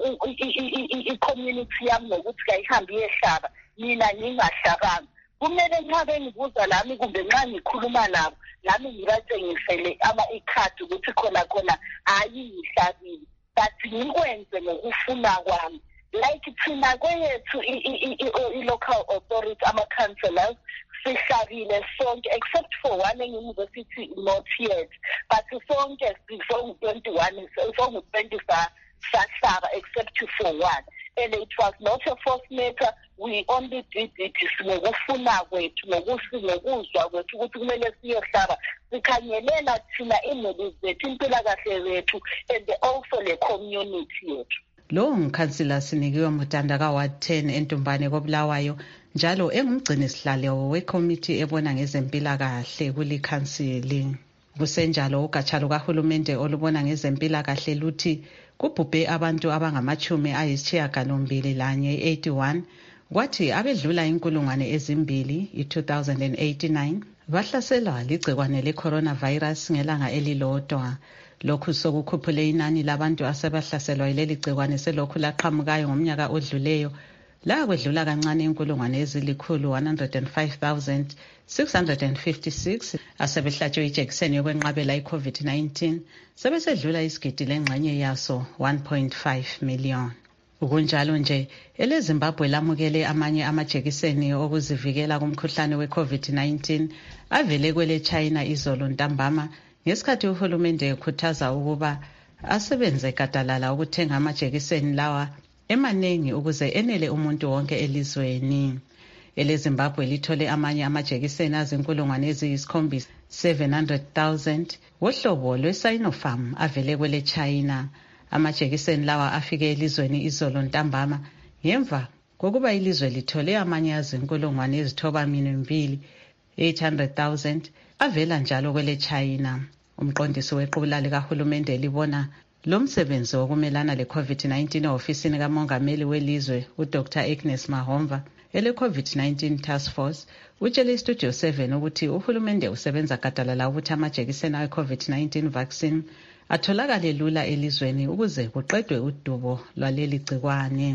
i-community yami ngokuthi kayihambe iyehlaba mina ngingahlabanga. Kumele nxa bengibuza lami kumbe nxa ngikhuluma nabo lami ngibatshengisele ama-ikhadi ukuthi khona khona ayingihlabile but ngikwenze ngokufuna kwami. Like thina kwethu i-local authority ama-councillors sihlabile sonke except for one university not yet, but sonke songu-twenty-one songu-twenty-five sahlaba except for one, and it was not a force matter. We only did it ngokufuna kwethu ngokuzwa kwethu ukuthi kumele siyohlaba sikhanyelela thina imuli zethu impilakahle zethu and also le community yethu. Lo ngikhansila Sinikiwe Mutanda ka Ward ten eNtumbane koBulawayo njalo engumgcini sihlalo wekommittee ebona ngezempilakahle kulikhansili. Kusenjalo ugatsha lukahulumende olubona ngezempilakahle luthi kubhubhe abantu abangamachumi ayisishiyagalombili lanye eighty-one kwathi abedlula inkulungwane ezimbili i-two thousand eighty-nine bahlaselwa ligcikwane le-coronavirus ngelanga elilodwa. Lokhu sokukhuphule inani labantu asebahlaselwa yileli gcikwane selokhu laqhamukayo ngomnyaka odluleyo la kwedlula kancane inkulungwane ezilikhulu one hundred five thousand six hundred fifty-six asebehlatshwe ijekiseni yokwenqabela i-COVID nineteen sebesedlula isigidi lengxenye yaso one point five million. Ukunjalo nje eleZimbabwe lamukele amanye amajekiseni okuzivikela kumkhuhlane we-COVID nineteen avele kwele China izolo ntambama ngesikhathi uhulumende ekhuthaza ukuba asebenze gadalala ukuthenga amajekiseni lawa emanengi ukuze enele umuntu wonke elizweni. EleZimbabwe lithole amanye amajekiseni azinkulungwane eziyisikhombisa seven hundred thousand wohlobo lwe-Sinopharm avele kwele China. Amajekiseni lawa afike elizweni izolo ntambama ngemva kokuba ilizwe lithole amanye azinkulungwane ezithoba mbili eight hundred thousand avela njalo kwele China. Umqondisi wequla likahulumende libona lo msebenzi wokumelana le-COVID nineteen e-ofisini kamongameli welizwe uDr Agnes Mahomva ele-COVID nineteen Task Force utshele iStudio seven ukuthi uhulumende usebenza gadalala ukuthi amajekiseni awe-COVID nineteen vaccine atholakale lula elizweni ukuze kuqedwe udubo lwaleli gcikwane.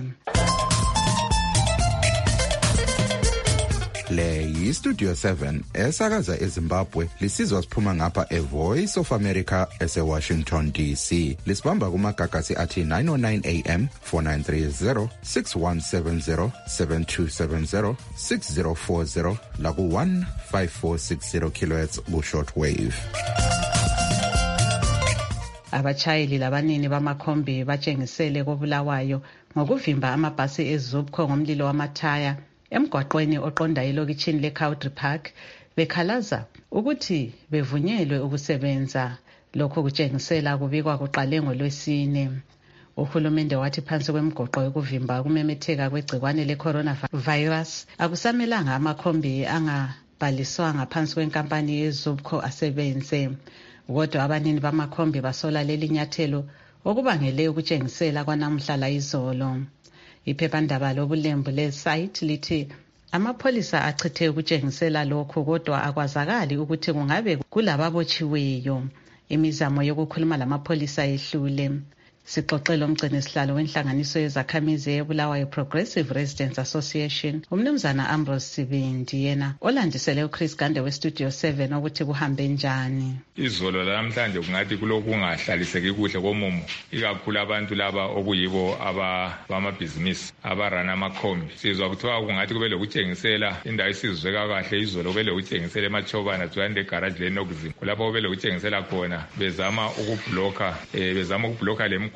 Le yiStudio seven esakaza eZimbabwe lisizwa siphuma ngapha eVoice of America ese-Washington D C. Lisibamba kumagagasi athi nine oh nine A M, four nine three zero, six one seven zero, seven two seven zero, six zero four zero laku one five four six zero kilohertz ku-shortwave. Abachayeli labanini bamakhombi batshengisele koBulawayo ngokuvimba amabhasi eZupco ngomlilo wamathaya emgwaqweni oqonda elokitshini leCowdry Park bekhalaza ukuthi bevunyelwe ukusebenza. Lokho kutshengisela kubikwa kuqale ngoLwesine. Uhulumende wathi phansi kwemgoqo yokuvimba kumemetheka kwegcikwane le-coronavirus akusamelanga amakhombi angabhaliswanga phansi kwenkampani yeZupco asebenze. Kodwa abanini bamakhombi basola leli nyathelo okubangele ukutshengisela kwanamhlala izolo. Iphephandaba lobulembu le-site lithi amapholisa achithe ukutshengisela lokhu kodwa akwazakali ukuthi kungabe kulababotshiweyo. Imizamo yokukhuluma lamapholisa yehlule. Sixoxele umgcini sihlalo wenhlanganiso yezakhamizi eBulawayo Progressive Residents Association umnumzana Ambrose Sibindi yena olandisele uChris Gande weStudio seven ukuthi kuhambe njani. Izolo lamhlanje kungathi kulokhu kungahlaliseki kuhle komumo ikakhulu abantu laba okuyibo abamabhizinisi abarana amakhombi. Sizwa kuthiwa kungathi kube lokutshengisela indawo isizweka kahle izolo kube lokutshengisela eMachobana Zwande garage leNokzim kulapho kube lokutshengisela khona bezama ukubloka eh bezama ukubloka le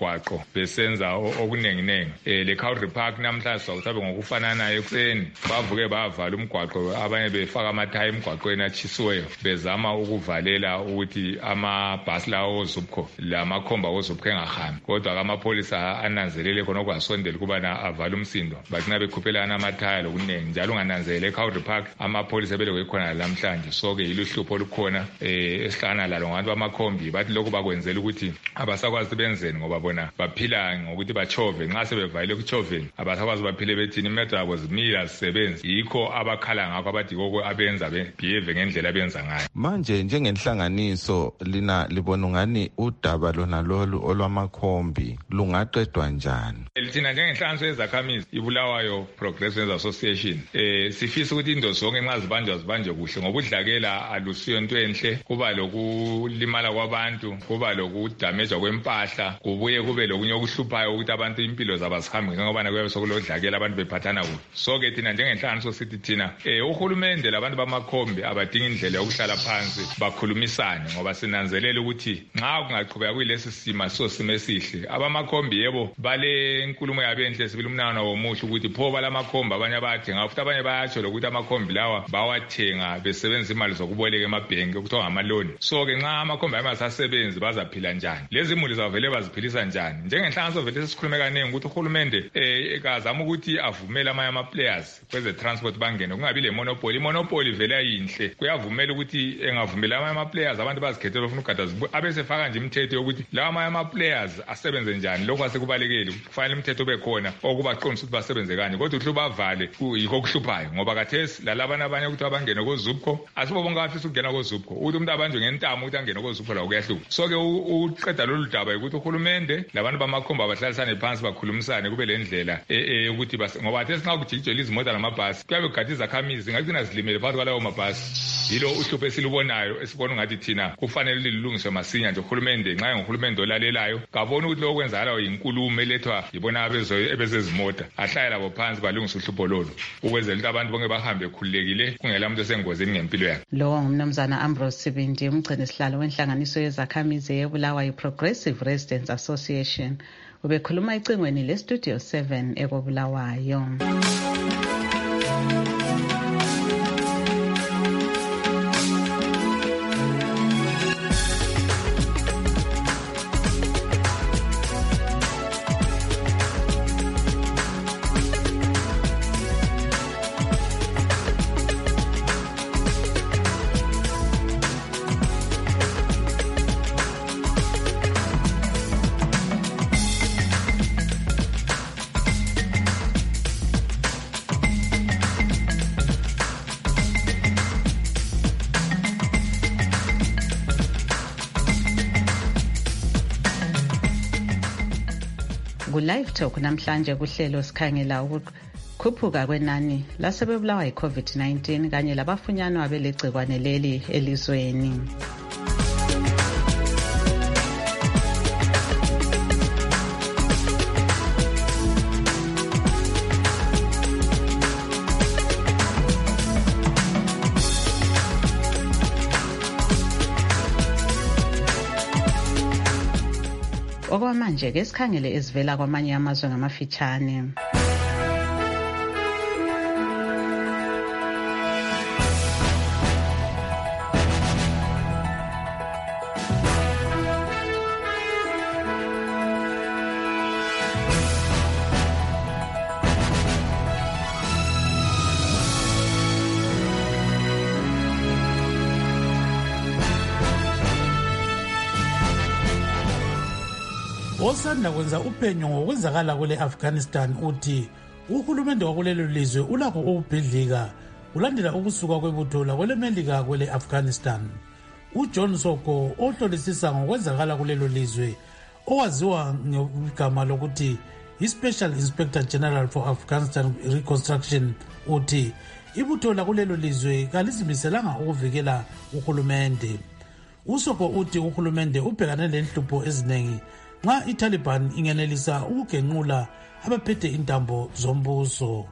imigwaqo besenza okunenginengi. Eh le Cowrie Park namhlanje sokuthi ngokufanana ekuseni bavuke bavala umgwaqo abanye befaka amathayi emgwaqweni achisiweyo bezama ukuvalela ukuthi amabhasi lawo ozubko lamakhomba ozubko engahambi kodwa amapolisa ananzelele khona okwasondela kubana avala umsindo bathi nabe khuphelana amathaya lokunengi njalo ungananzelele eCowrie Park amapolisa bele kwekhona lamhlanje soke yiluhlupho olukhona eh esihlana lalo ngabantu bamakhombi bathi lokho bakwenzela ukuthi abasakwazi benzeni ngoba bona baphila ngokuthi bachove nxa sebevayile ukuchoveni abasakwazi baphile bethini imeto yabo zimila zisebenzi yikho abakhala ngakho abathi koko abenza behave ngendlela abenza ngayo. Manje njengenhlanganiso lina libona ngani udaba lona lolu olwamakhombi lungaqedwa njani? Thina njengenhlanganiso yezakhamizi iBulawayo Progressive Association eh sifisa ukuthi into zonke nxa zibanjwa zibanjwe kuhle ngoba udlakela alusiyo into enhle kuba lokulimala kwabantu kuba lokudamage kwempahla kubuye kube lokunye okuhluphayo ukuthi abantu impilo zabazihambi ngoba kuyabe sokulodlakela abantu bephathana kuhle. So ke thina njengenhlanganiso sithi thina eh uhulumende labantu bamakhombi abadinga indlela yokuhlala phansi bakhulumisane ngoba sinanzelela ukuthi nxa kungaqhubeka kuyilesi sima so sime sihle abamakhombi yebo bale inkulumo yabe enhle sibili umnana womuhle ukuthi pho balamakhombi abanye bayathenga futhi abanye bayatsho lokuthi amakhombi lawa bawathenga besebenzisa imali zokuboleka emabhenki okuthiwa ngamaloni. So ke nxa amakhombi amasasebenzi bazaphila njani lezi imuli zavele baziphilisa njani? Njengenhlanganiso vele sesikhulume kaningi ukuthi uhulumende eh ekazama ukuthi avumele amanye ama players kweze transport bangene kungabi le monopoly. Monopoly vele ayinhle kuyavumela ukuthi engavumela amanye ama players abantu bazikhethela ufuna ukugada abesefaka nje imithetho yokuthi lawa amanye ama players asebenze njani lokho asekubalekile kufanele imithetho bekhona okubaqondisa ukuthi basebenze kanje kodwa uthi bavale yikho okuhluphayo ngoba kathesi lalabana abanye ukuthi abangene koZUPCO asibo bonke abafisa ukungena koZUPCO uthi umuntu abanjwe ngentamo ukuthi angene koZUPCO la kuyahlupha. So ke uqeda lolu daba ukuthi uhulumende labantu bamakhomba abahlalisane phansi bakhulumisane kube le ndlela eh ukuthi ngoba kathesi nxa kujikijela izimota namabhasi kuyabe kugada izakhamizi ngagcina zilimele phakathi kwalawo mabhasi yilo uhlupho esilubonayo esibona ngathi thina kufanele lilungiswe masinya nje uhulumende nxa ngohulumende olalelayo kabona ukuthi lokho kwenzakalayo yinkulumo elethwa yibona ebezezimota ahlaya labo phansi balungisa uhlupho lolu ukwenzela ukuthi abantu bonke bahambe khululekile kungela muntu esengozini ngempilo yakhe. Lo ngumnumzana Ambrose Sibindi umgcini sihlalo wenhlanganiso yezakhamizi yeBulawayo Progressive Residents Association ubekhuluma icingweni le Studio seven ekobulawayo. Ku-Live Talk namhlanje kuhlelo sikhangela ukukhuphuka kwenani lasebebulawa yi-COVID nineteen kanye labafunyanwa belegcikwane leli elizweni. Okwamanje ke sikhangele ezivela kwamanye amazwe ngamafitshane. Osanda kwenza uphenyo ngokwenzakala kule Afghanistan uthi uhulumende wakulelo lizwe ulakho ukubhidlika ulandela ukusuka kwebutho lakole Melika kwele Afghanistan. uJohn Soko ohlolisisa ngokwenzakala kulelo lizwe owaziwa ngegama lokuthi iSpecial Inspector General for Afghanistan Reconstruction uthi ibutho lakulelo lizwe kalizimiselanga ukuvikela uhulumende. Usoko uthi uhulumende ubhekane lenhlupho eziningi nxa iTaliban ingenelisa ukugenqula abaphethe intambo zombuso.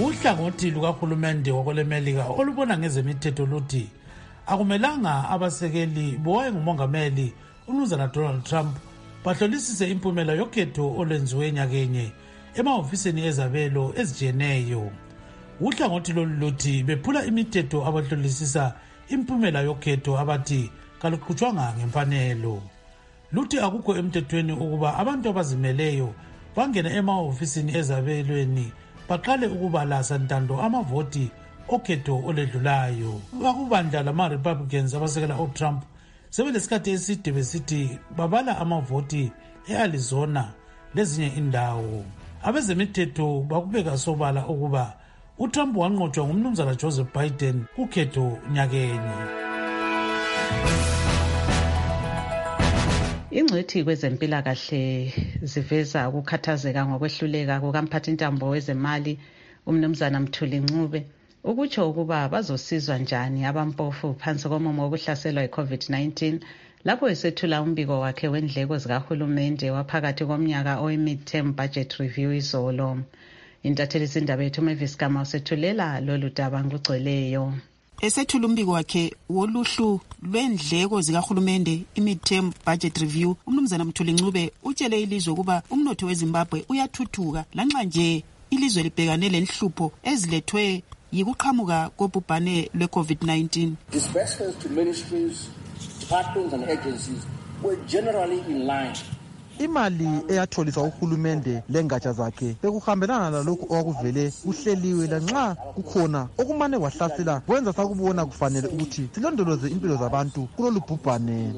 Uhlangothi lukahulumende wakwelemelika olubona ngezemithetho luthi akumelanga abasekeli bowaye ngumongameli umnumzana Donald Trump bahlolisise impumela yokhetho olwenziwe nyakenye emahofisini ezabelo ezijeneyo. Uhlangothi lolu luthi bephula imithetho abahlolisisa impumela yokhetho abathi kaluqhutshwanga ngemfanelo. Luthi akukho emthethweni ukuba abantu abazimeleyo bangene emahofisini ezabelweni baqale ukubalasa ntando amavoti okhetho oledlulayo. Bakubandla lama-Republicans abasekela uTrump sebelesikhathi eside besithi babala amavoti e-Arizona lezinye indawo. Abezemithetho bakubeka sobala ukuba uTrump wanqotshwa ngumnumzana Joseph Biden kukhetho nyakenye. Ingcwethi kwezempilakahle ziveza ukukhathazeka ngokwehluleka kukamphathintambo wezemali umnumzana Mthuli Ncube ukutsho ukuba bazosizwa njani abampofu phansi komumo wokuhlaselwa yi-COVID nineteen lapho esethula umbiko wakhe wendleko zikahulumende waphakathi komnyaka oyi-mid-term budget review izolo. Intatheli zindaba yethu Mavis Gama usethulela lolu daba ngugcweleyo. Esethula umbiko wakhe woluhlu lwendleko zikahulumende i-mid-term budget review, umnumzana Mthuli Ncube utshele ilizwe ukuba umnotho weZimbabwe uyathuthuka lanxa nje ilizwe libhekane lenhlupho ezilethwe yikuqhamuka kobhubhane lwe-COVID nineteen. Disbursements to ministries, departments and agencies were generally in line. Imali eyatholiswa uhulumende lengatsha zakhe bekuhambelana lalokhu okwakuvele kuhleliwe lanxa kukhona okumane kwahlasela kwenza sakubona kufanele ukuthi silondoloze impilo zabantu kulolu bhubhane.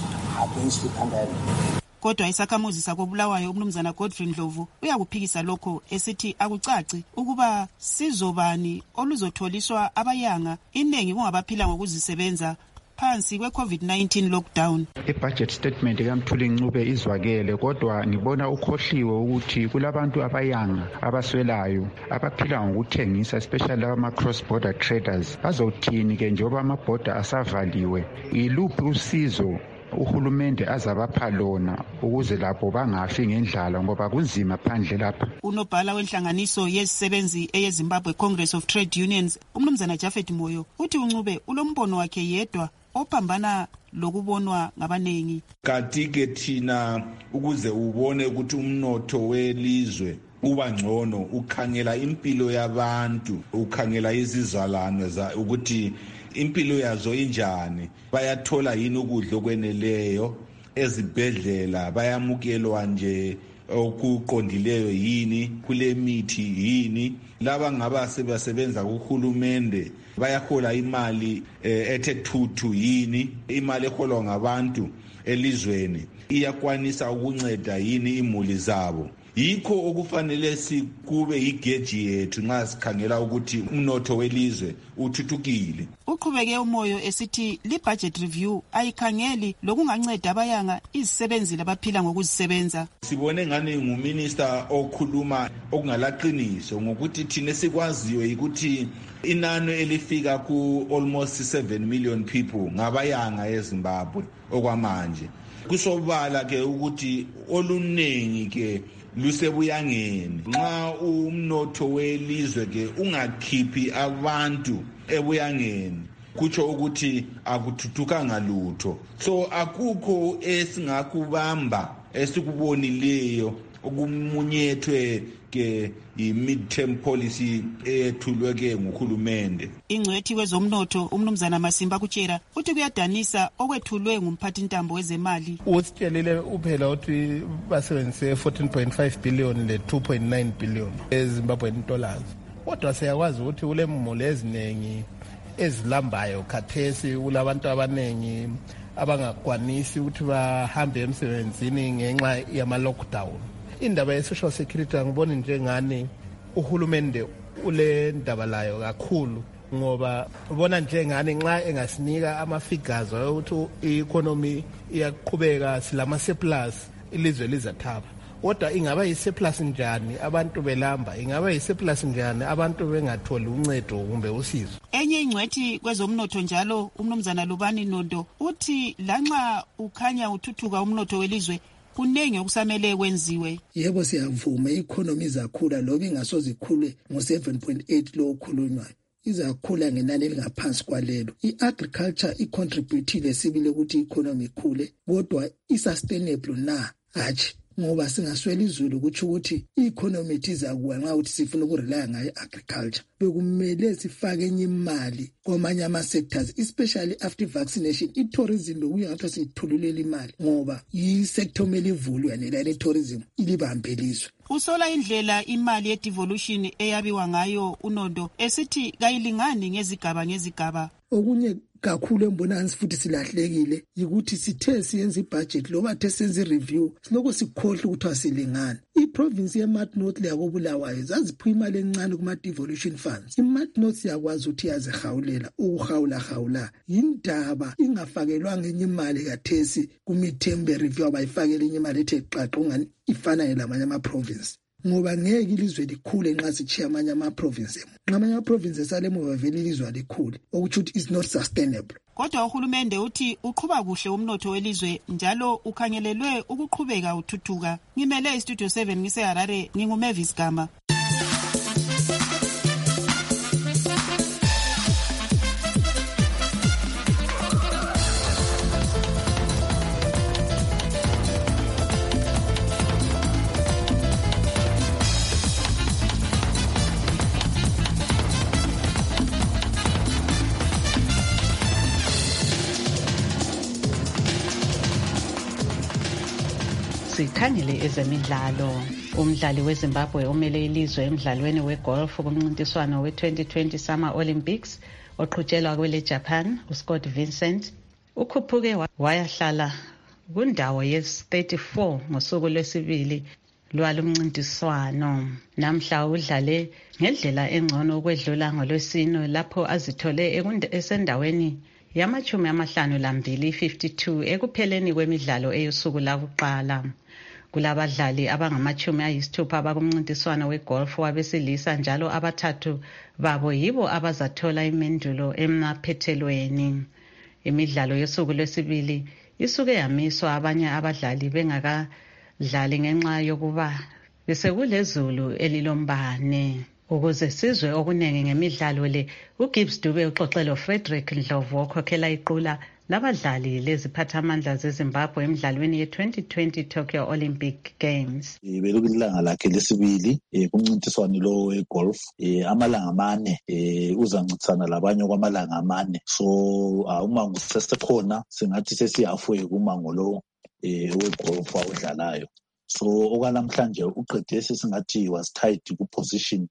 Kodwa isakhamuzi sakobulawayo umnumzana Godfrey Ndlovu uyakuphikisa lokho esithi akucaci ukuba sizobani oluzotholiswa abayanga iningi kungabaphila ngokuzisebenza phansi kwe-COVID nineteen lockdown. I-budget statement kaMthuli Ncube izwakele kodwa ngibona ukhohliwe ukuthi kulabantu abayanga abaswelayo abaphila ngokuthengisa especially ama-cross border traders. Bazothini ke njengoba ama-border asavaliwe? Iluphi usizo uhulumende azabapha lona ukuze lapho bangafi ngendlala ngoba kunzima phandle lapha? Unobhala wenhlanganiso yezisebenzi eyeZimbabwe Congress of Trade Unions umnumzana Jafet Moyo uthi uNcube ulombono wakhe yedwa ophambana lokubonwa ngabanengi. Kanti-ke thina ukuze ubone ukuthi umnotho welizwe uba ngcono ukhangela impilo yabantu, ukhangela izizalwane ukuthi impilo yazo injani, bayathola yini ukudla okweneleyo ezibhedlela, bayamukelwa nje okuqondileyo yini, kule mithi yini, laba ngaba sebasebenza kuhulumende bayahola imali eh, ethe thuthu yini, imali eholwa ngabantu elizweni iyakwanisa ukunceda yini imuli zabo. Yikho okufanele sikube igeji yethu nxa sikhangela ukuthi umnotho welizwe uthuthukile. Uqhubeke uMoyo esithi li budget review ayikhangeli lokunganceda abayanga izisebenzi labaphila ngokuzisebenza. Sibone ngani nguminister okhuluma okungalaqiniso ngokuthi thina sikwaziyo ukuthi inani elifika ku almost seven million people ngabayanga eZimbabwe okwamanje. Kusobala ke ukuthi oluningi ke lusebuyangeni. Nxa umnotho welizwe ke ungakhiphi abantu ebuyangeni kutsho ukuthi akuthuthukanga lutho. So akukho esingakubamba esikubonileyo okumunyethwe ke i-mid-term policy ethulwe ke nguhulumende. Ingcwethi kwezomnotho umnumzana Masimba Kutshera uthi kuyadanisa okwethulwe ngumphathintambo wezemali. Usitshelile uphela uthi basebenzise fourteen point five billion le two point nine billion eZimbabwean dollars. Kodwa siyakwazi ukuthi ule mmole ezinengi ezilambayo khathesi kulabantu abanengi abangakwanisi ukuthi bahambe emsebenzini ngenxa yama lockdown. Indaba ye-social security ngibona njengani uhulumende ule ndaba layo kakhulu ngoba ubona njengani nxa engasinika ama-figures ukuthi i-economy iyaqhubeka silama surplus ilizwe lizathaba. Kodwa ingaba yi-surplus njani abantu belamba, ingaba yi-surplus njani abantu bengatholi uncedo kumbe usizo. Enye ingcwethi kwezomnotho njalo umnumzana Lubani Nondo uthi lanxa ukhanya uthuthuka umnotho welizwe kuningi okusamele kwenziwe. Yebo siyavuma i-economy izakhula loba ingasoze ikhule ngo-seven point eight lo okhulunywayo. Izakhula ngenani elingaphansi kwalelo. I-agriculture icontributile sibile ukuthi i-economy ikhule, kodwa i-sustainable na hatshi. Ngoba singaswela izulu ukuthi ukuthi i-economy izakuwa nxa ukuthi sifuna ukurelaya ngayo agriculture. Bekumele sifake enye imali kwamanye ama-sectors, especially after vaccination. I-tourism bekuya ngathi siyithululela imali ngoba yi-sector mele ivulwe yanelane i-tourism ilibambeliswe. Usola indlela imali ye-devolution eyabiwa ngayo uNondo esithi kayilingani ngezigaba ngezigaba. Okunye kakhulu embonani futhi silahlekile ukuthi sithe siyenza ibudget loba the senze review siloko sikhohle ukuthi asilingani. I-province ye-Mart North leyakobulawayo zaziphiwa imali encane kuma-devolution funds. I-Mart North siyakwazi ukuthi yazihawulela ukuhawula-hawula. Yindaba ingafakelwanga enye imali kathesi kumithembe review abayifakele enye imali ethe qaqa ungani ifana lamanye ama-province. Ngoba ngeke ilizwe likhule nxa sichiya amanye ama-province. Ngamanye ama-province salemuva vele ilizwe likhule okuthi ukuthi is not sustainable. Kodwa uhulumende uthi uqhuba kuhle umnotho welizwe njalo ukhangelelwe ukuqhubeka uthuthuka. Ngimele iStudio seven ngise Harare nginguMavis Gama. Sikhangele ezemidlalo. Umdlali weZimbabwe omele ilizwe emidlalweni wegolf kumncintiswano we-twenty twenty Summer Olympics oqhutshelwa kwele Japan, uScott Vincent ukhuphuke wayahlala kundawo ye-thirty-four ngosuku lwesibili lwalo mncintiswano. Namhla udlale ngendlela engcono ukwedlula ngolwesine lapho azithole esendaweni yamachumi amahlanu lambili fifty-two ekupheleni kwemidlalo eyosuku lakuqala. Kulabadlali abangamachumi ayisithupha abakumncintiswano wegolf wabesilisa njalo abathathu babo yibo abazathola imendulo emaphethelweni. Imidlalo yosuku lwesibili isuke yamiswa abanye abadlali bengakadlali ngenxa yokuba besekulezulu elilombane. Ukuze sizwe okunenge ngemidlalo le, uGibbs Dube uxoxelo Frederick Ndlovu okhokhela iqula labadlali leziphathamandla zeZimbabwe emidlalweni ye-twenty twenty Tokyo Olympic Games. Belokilanga lakhe lesibili kumncintiswano lo wegolf amalanga amane uzancintisana labanye kwamalanga amane. So uma ngusesekhona singathi sesiyafwe kumango lo wegolf awudlalayo. So okwalamhlanje uqede singathi was tied ku position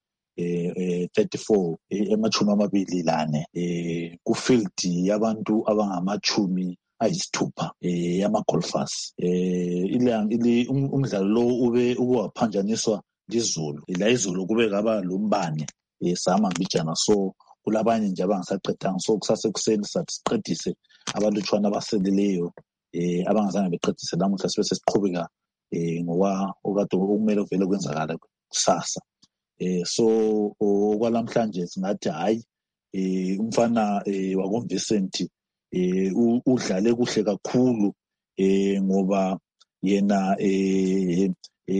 eh thirty-four emachumi amabili lane eh ku field yabantu abangamachumi ayisithupha eh yama golfers. Eh ile umdlalo lo ube ubewaphanjaniswa lizulu, la izulu kube kaba lombane eh sama mbijana. So kulabanye nje abangasaqedanga, so kusase kuseni sathi siqedise abalutshwana abaseleleyo eh abangazange beqedise namuhla sibe sesiqhubeka eh ngoba okade okumele uvele kwenzakala kusasa. Eh so okwalamhlanje singathi hayi eh umfana eh wako Vincent eh udlale kuhle kakhulu eh ngoba yena eh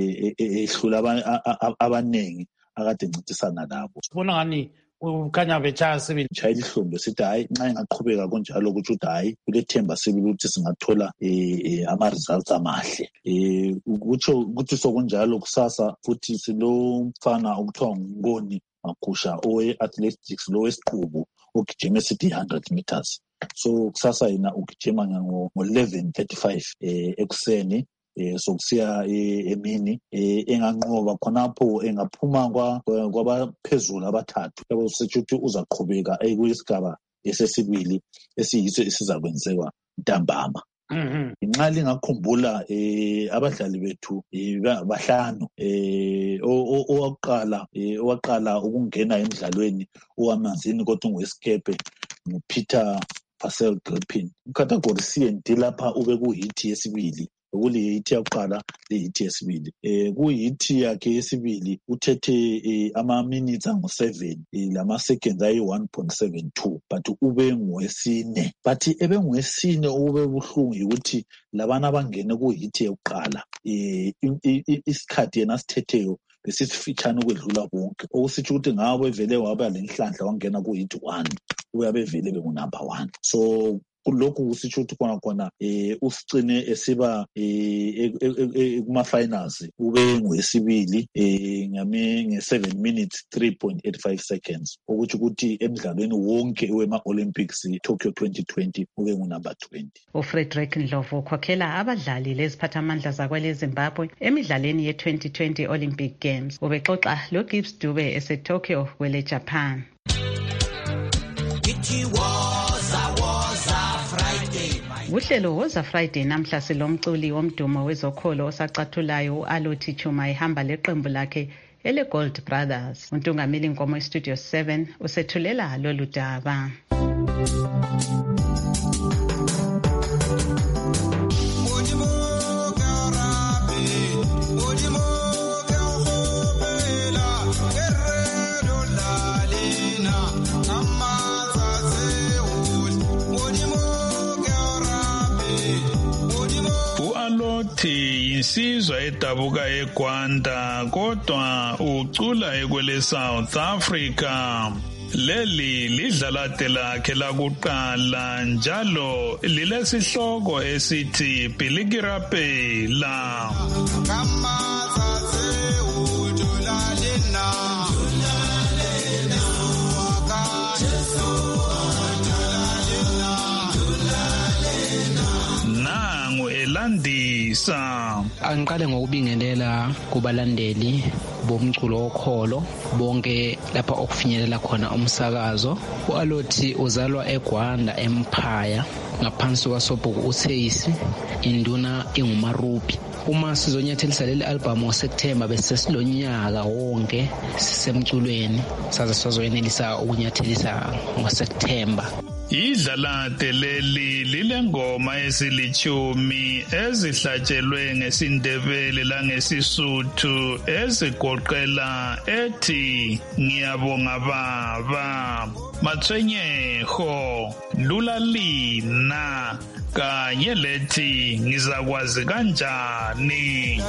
ehlula abanengi akade ncintisana nabo. Sibona ngani ukhanya bechaya sibili chaya ihlombe sithi hayi nxa ingaqhubeka konjalo ukuthi uthi hayi kulethemba sibili ukuthi singathola eh ama results amahle. Eh ukuthi ukuthi sokunjalo kusasa futhi silo mfana okuthiwa ngoni Makusha owe athletics lo wesiqubu ogijima sithi one hundred meters. So kusasa yena ugijima ngo eleven thirty-five eh ekuseni eh sokusiya emini eh enganqoba khonapho engaphuma kwa kwabaphezulu abathathu yabo sechuthi uzaqhubeka ekuyisigaba esesibili esiyiso esizakwenziwa ntambama. Mhm. Inxa lingakhumbula eh abadlali bethu bahlanu eh owaqala eh owaqala ukungena emidlalweni owamanzini kodwa ungwesikepe nguPeter Pascal Griffin. Category C and D lapha ube ku hit yesibili kule hit yakuqala le hit yesibili. Eh ku hit yakhe yesibili uthethe eh, ama minutes angu seven eh, lama seconds ayi one point seven two but ube ngwesine. But ebe ngwesine ube buhlungu ukuthi labana abangene ku hit yakuqala eh isikhathi yena sithetheyo besifitshana ukwedlula bonke. Okusitsho ukuthi ngabe vele waba lenhlanhla wangena ku hit one uyabe vele be number one. So lokhu kusitsho ukuthi khona khona eh usicine esiba eh kuma finals ube ngwesibili eh ngame nge seven minutes three point eight five seconds ukuthi ukuthi emidlalweni wonke wema Olympics Tokyo twenty twenty ube ngu number twenty. uFrederick Ndlovu ukhokhela abadlali leziphathamandla zakwele Zimbabwe emidlalweni ye twenty twenty Olympic Games. Ubexoxa lo Gibbs Dube ese Tokyo kwele Japan. Uhlelo Woza Friday namhla silomculi womdumo wezokholo osacathulayo uAlothi Chuma ehamba leqembu lakhe ele Gold Brothers. Untungameli Nkomo Studio seven usethulela lolu daba. uAlothi insizwa edabuka eGwanda kodwa ucula ekwele South Africa. Leli lidlalate lakhe lakuqala njalo lilesihloko esithi Bilikirapela. Landisa angiqale ngokubingelela kubalandeli bomculo wokholo bonke lapha okufinyelela khona umsakazo. uAlothi uzalwa eGwanda eMphaya ngaphansi kwasobhuku uSeyisi induna ingumarubi. Uma sizonyathelisa leli album ngoSeptember bese silonyaka wonke sisemculweni saze sazoyenelisa ukunyathelisa ngoSeptember. Idlalate leli lilengoma ezilichumi ezihlatshelwe ngesindebele langesisuthu ezigoqela ethi ngiyabonga baba, Matshwenyeho, Lulalina kanye lethi ngizakwazi kanjani.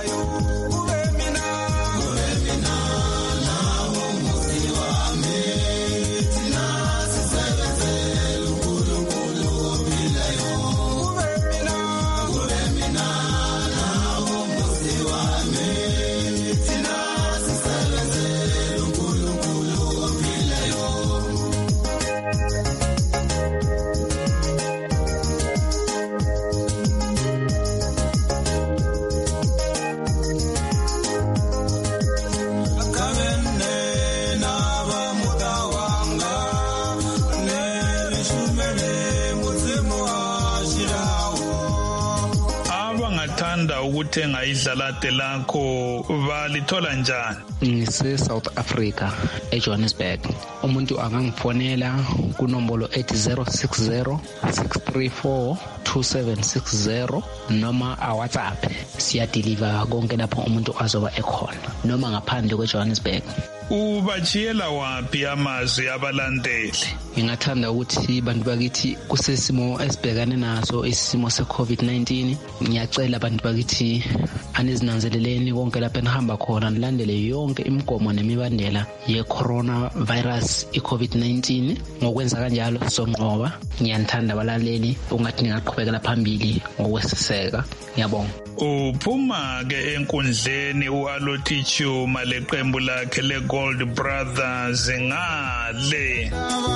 Ukuthenga idlalate lakho balithola njani? Ngise South Africa eJohannesburg. Umuntu angangifonela kunombolo ethi zero six zero six three four two seven six zero noma a WhatsApp. Siya deliver konke lapho umuntu azoba ekhona noma ngaphandle kweJohannesburg. Ubachiyela waphi amazwi abalandeli? Ngingathanda ukuthi bantu bakithi kusesimo esibhekane naso isimo seCovid nineteen. Ngiyacela abantu bakithi anizinanzeleleni konke lapho enihamba khona nilandele yonke imigomo nemibandela ye-corona virus i-COVID nineteen. Ngokwenza kanjalo sonqoba. Ngiyanthanda abalaleli ungathi ngaqhubekela phambili ngokwesiseka. Ngiyabonga. Uphuma ke enkundleni uAlothi Chuma leqembu lakhe le Gold Brothers ngale.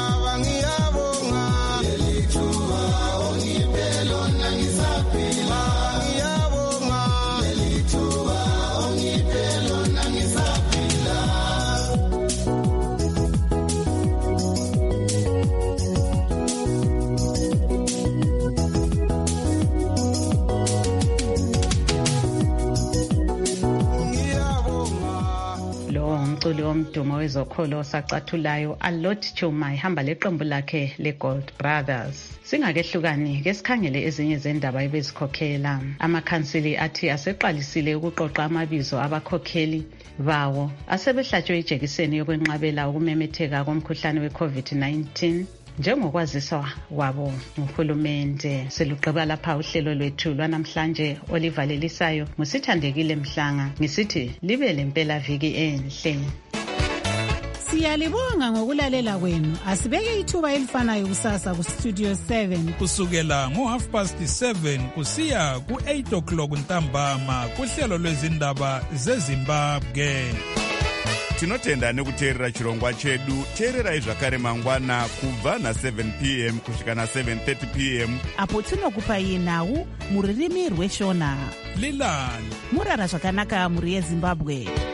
Umculi womdumo wezokholo osacathulayo uAlothi Chuma ehamba leqembu lakhe le Gold Brothers. Singakehlukani ke sikhangele ezinye zendaba ebezikhokhela. Amakhansili athi aseqalisile ukuqoqa amabizo abakhokheli bawo asebehlatshwe ijekiseni yokwenqabela ukumemetheka komkhuhlane we-COVID nineteen njengokwaziswa kwabo nguhulumende. Selugqiba lapha uhlelo lwethu lwanamhlanje olivalelisayo ngusithandekile Mhlanga ngisithi libe lempela viki enhle. Siyalibonga ngokulalela kwenu. Asibeke ithuba elifanayo kusasa ku Studio seven kusukela ngo half past seven kusiya ku eight o'clock ntambama kuhlelo lwezindaba zeZimbabwe. Tinotenda nekuteerera chirongwa chedu. Teererai zvakare mangwana kubva na seven p m kusvika na seven thirty p m apo tinokupai nhau muririmi rweshona. Lilani murara zvakanaka muri yeZimbabwe.